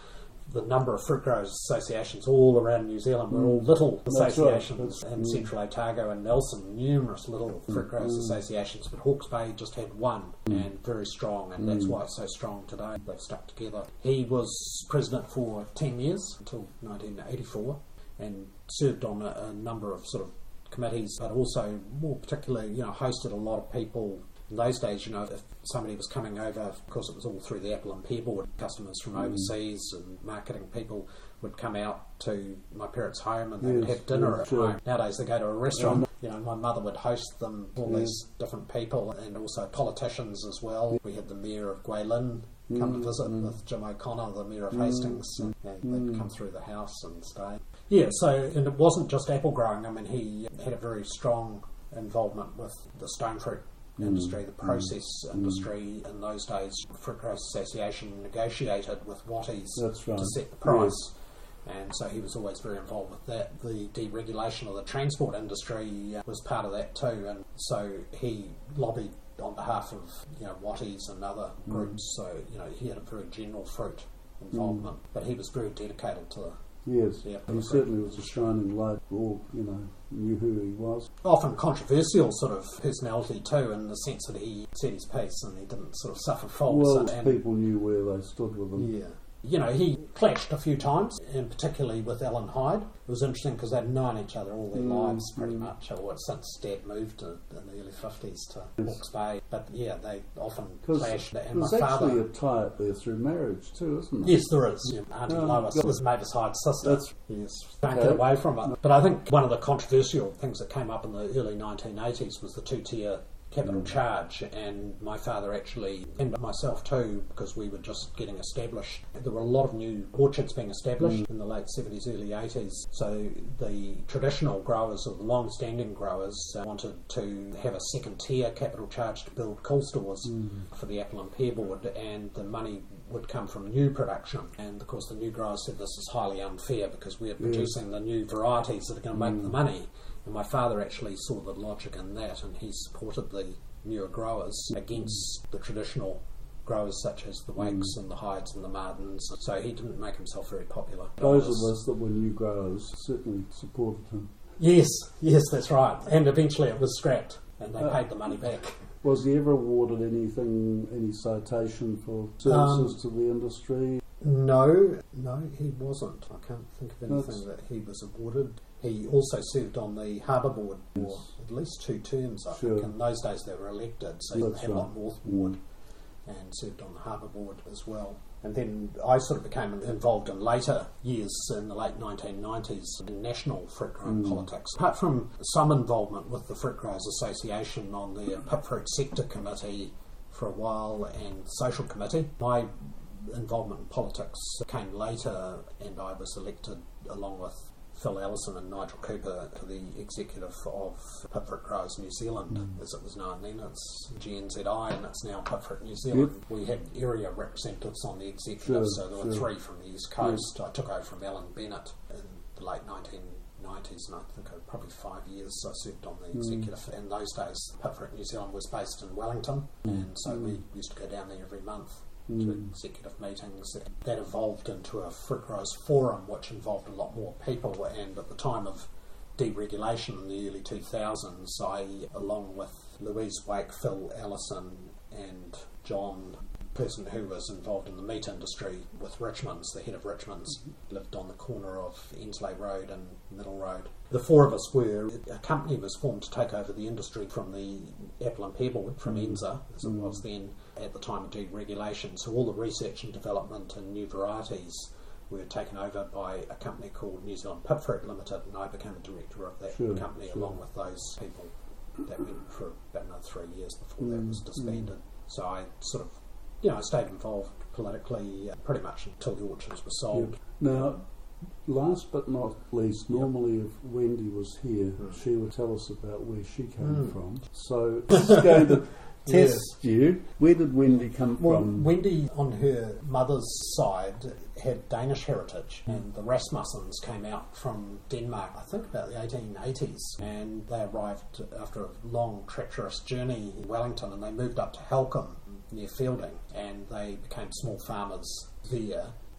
the number of fruit growers associations all around New Zealand were all little associations. Right. In Central Otago and Nelson, numerous little fruit growers mm. associations, but Hawke's Bay just had one mm. and very strong, and mm. that's why it's so strong today. They've stuck together. He was president for ten years until nineteen eighty-four and served on a, a number of sort of committees, but also more particularly, you know, hosted a lot of people. In those days, you know, if somebody was coming over, of course it was all through the Apple and Pear Board, customers from mm. overseas and marketing people would come out to my parents' home and they yes, would have dinner yeah, at sure. home. Nowadays they go to a restaurant. Yeah. You know, my mother would host them, all yeah. these different people, and also politicians as well. Yeah. We had the Mayor of Guilin come mm. to visit mm. with Jim O'Connor, the Mayor of mm. Hastings, and you know, they'd mm. come through the house and stay. Yeah, so, and it wasn't just apple growing. I mean, he had a very strong involvement with the stone fruit industry, the process mm. industry. In those days, Fruit Growers Association negotiated with Watties right. to set the price, yes. and so he was always very involved with that. The deregulation of the transport industry was part of that too, and so he lobbied on behalf of, you know, Watties and other mm. groups. So, you know, he had a very general fruit involvement, mm. but he was very dedicated to the Yes, yeah, he certainly was a shining light. All, you know, knew who he was. Often controversial sort of personality too, in the sense that he said his piece and he didn't sort of suffer faults. Well, and, and people knew where they stood with him. Yeah. You know, he clashed a few times, and particularly with Alan Hyde. It was interesting because they'd known each other all their mm, lives pretty mm. much, or since Dad moved to, in the early fifties to yes. Hawke's Bay. But yeah, they often clashed. And there's my actually father, a tie-up there through marriage too, isn't there? Yes, there is. Yeah. Auntie oh, Lois God. was Mavis Hyde's sister. That's, yes, don't okay. get away from it. But I think one of the controversial things that came up in the early nineteen eighties was the two-tier capital charge, and my father actually, and myself too, because we were just getting established. There were a lot of new orchards being established mm. in the late seventies, early eighties, so the traditional growers, or the long-standing growers, uh, wanted to have a second tier capital charge to build cool stores mm. for the Apple and Pear Board, and the money would come from new production. And of course the new growers said this is highly unfair because we're producing yes. the new varieties that are going to make mm. the money. And my father actually saw the logic in that, and he supported the newer growers against the traditional growers such as the Wakes mm. and the Hydes and the Martins. So he didn't make himself very popular. Those of us that were new growers certainly supported him. Yes, yes, that's right. And eventually it was scrapped, and they uh, paid the money back. Was he ever awarded anything, any citation for services um, to the industry? No, no, he wasn't. I can't think of anything That's... that he was awarded. He also served on the Harbour Board for yes. at least two terms, I sure. think. In those days they were elected, so he That's had right. on North Board mm. and served on the Harbour Board as well. And then I sort of became involved in later years, in the late nineteen nineties, in national fruit growing mm. politics. Apart from some involvement with the Fruit Growers Association on the Pipfruit Sector Committee for a while and Social Committee, my involvement in politics came later, and I was elected along with Phil Ellison and Nigel Cooper to the executive of Pipfruit Growers New Zealand, mm. as it was known then. It's G N Z I, and it's now Pipfruit New Zealand. Yep. We had area representatives on the executive, sure, so there were sure. three from the East Coast. Yep. I took over from Alan Bennett in the late nineteen nineties, and I think it was probably five years I served on the executive. Mm. In those days, Pipfruit New Zealand was based in Wellington, mm. and so mm. we used to go down there every month to mm. executive meetings. That evolved into a Fruit Growers Forum, which involved a lot more people, and at the time of deregulation in the early two thousands, I, along with Louise Wake, Phil Ellison and John, person who was involved in the meat industry with Richmond's, the head of Richmond's, lived on the corner of Ensley Road and Middle Road. The four of us were, a company was formed to take over the industry from the Apple and Pear Board, from mm. ENZA, as it mm. was then, at the time of deregulation. So all the research and development and new varieties were taken over by a company called New Zealand Pipfruit Limited, and I became a director of that sure, company sure. along with those people. That went for about another three years before mm. that was disbanded. Mm. So I sort of, you know, I stayed involved politically uh, pretty much until the orchards were sold. Yep. Now, last but not least, normally yep. if Wendy was here, mm. she would tell us about where she came mm. from. So this is going to test yeah. you. Where did Wendy come well, from? Wendy, on her mother's side, had Danish heritage, mm. and the Rasmussens came out from Denmark, I think about the eighteen eighties, and they arrived after a long, treacherous journey in Wellington, and they moved up to Halcombe near Fielding, and they became small farmers there.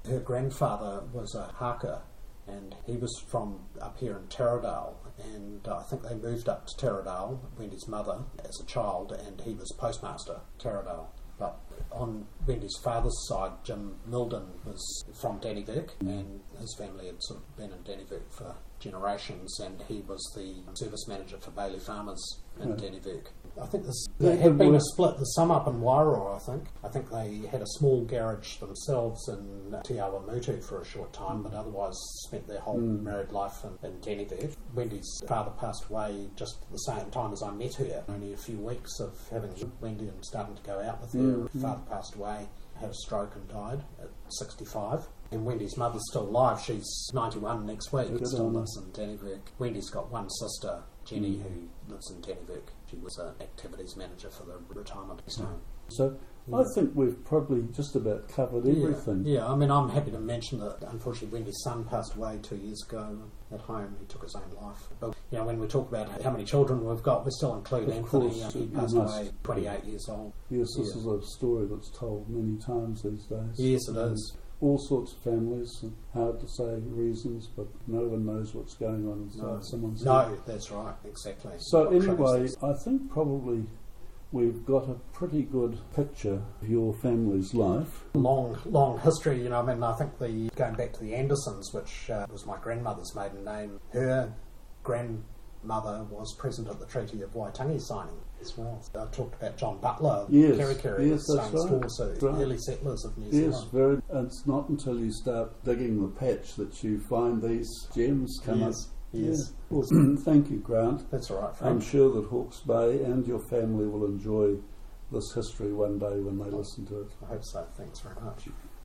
Her grandfather was a haka, and he was from up here in Taradale, and I think they moved up to Taradale, Wendy's mother, as a child, and he was postmaster, Taradale. But on Wendy's father's side, Jim Milden was from Dannyvirk, and his family had sort of been in Dannyvirk for generations, and he was the service manager for Bailey Farmers in Yeah. Dannyvirk. I think this, Yeah, there had but been we- a split, there's some up in Wairoa, I think. I think they had a small garage themselves in Te Awamutu for a short time, but otherwise spent their whole Mm. married life in, in Dannyvirk. Wendy's father passed away just at the same time as I met her, only a few weeks of having Wendy and starting to go out with her. Mm. Father passed away, had a stroke and died at sixty-five. And Wendy's mother's still alive. She's ninety-one next week. Good Still on her. lives in Dannyvirk. Wendy's got one sister, Jenny, who lives in Dannyvirk. She was an activities manager for the retirement home. So I Yeah. think we've probably just about covered everything. Yeah, yeah, I mean, I'm happy to mention that unfortunately Wendy's son passed away two years ago at home. He took his own life. But, you know, when we talk about how many children we've got, we still include Of Anthony. course, Uh, he you passed must. away twenty-eight years old. Yes, this Yeah. is a story that's told many times these days. Yes, it And is. All sorts of families, and hard to say reasons, but no one knows what's going on inside No, someone's no, head. that's right, exactly. So What anyway, traces- I think probably we've got a pretty good picture of your family's life. long, long history. You know, I mean, I think the going back to the Andersons, which uh, was my grandmother's maiden name. Her grandmother was present at the Treaty of Waitangi signing as well. I talked about John Butler, Yes, Kerry Kerry, yes, that's same right. store, so That's right. early settlers of New Yes, Zealand. very. And it's not until you start digging the patch that you find these gems come Yes, up. yes. Yeah. Awesome. Thank you, Grant. That's all right, I'm Frank. sure that Hawke's Bay and your family will enjoy this history one day when they listen to it. I hope so. Thanks very much.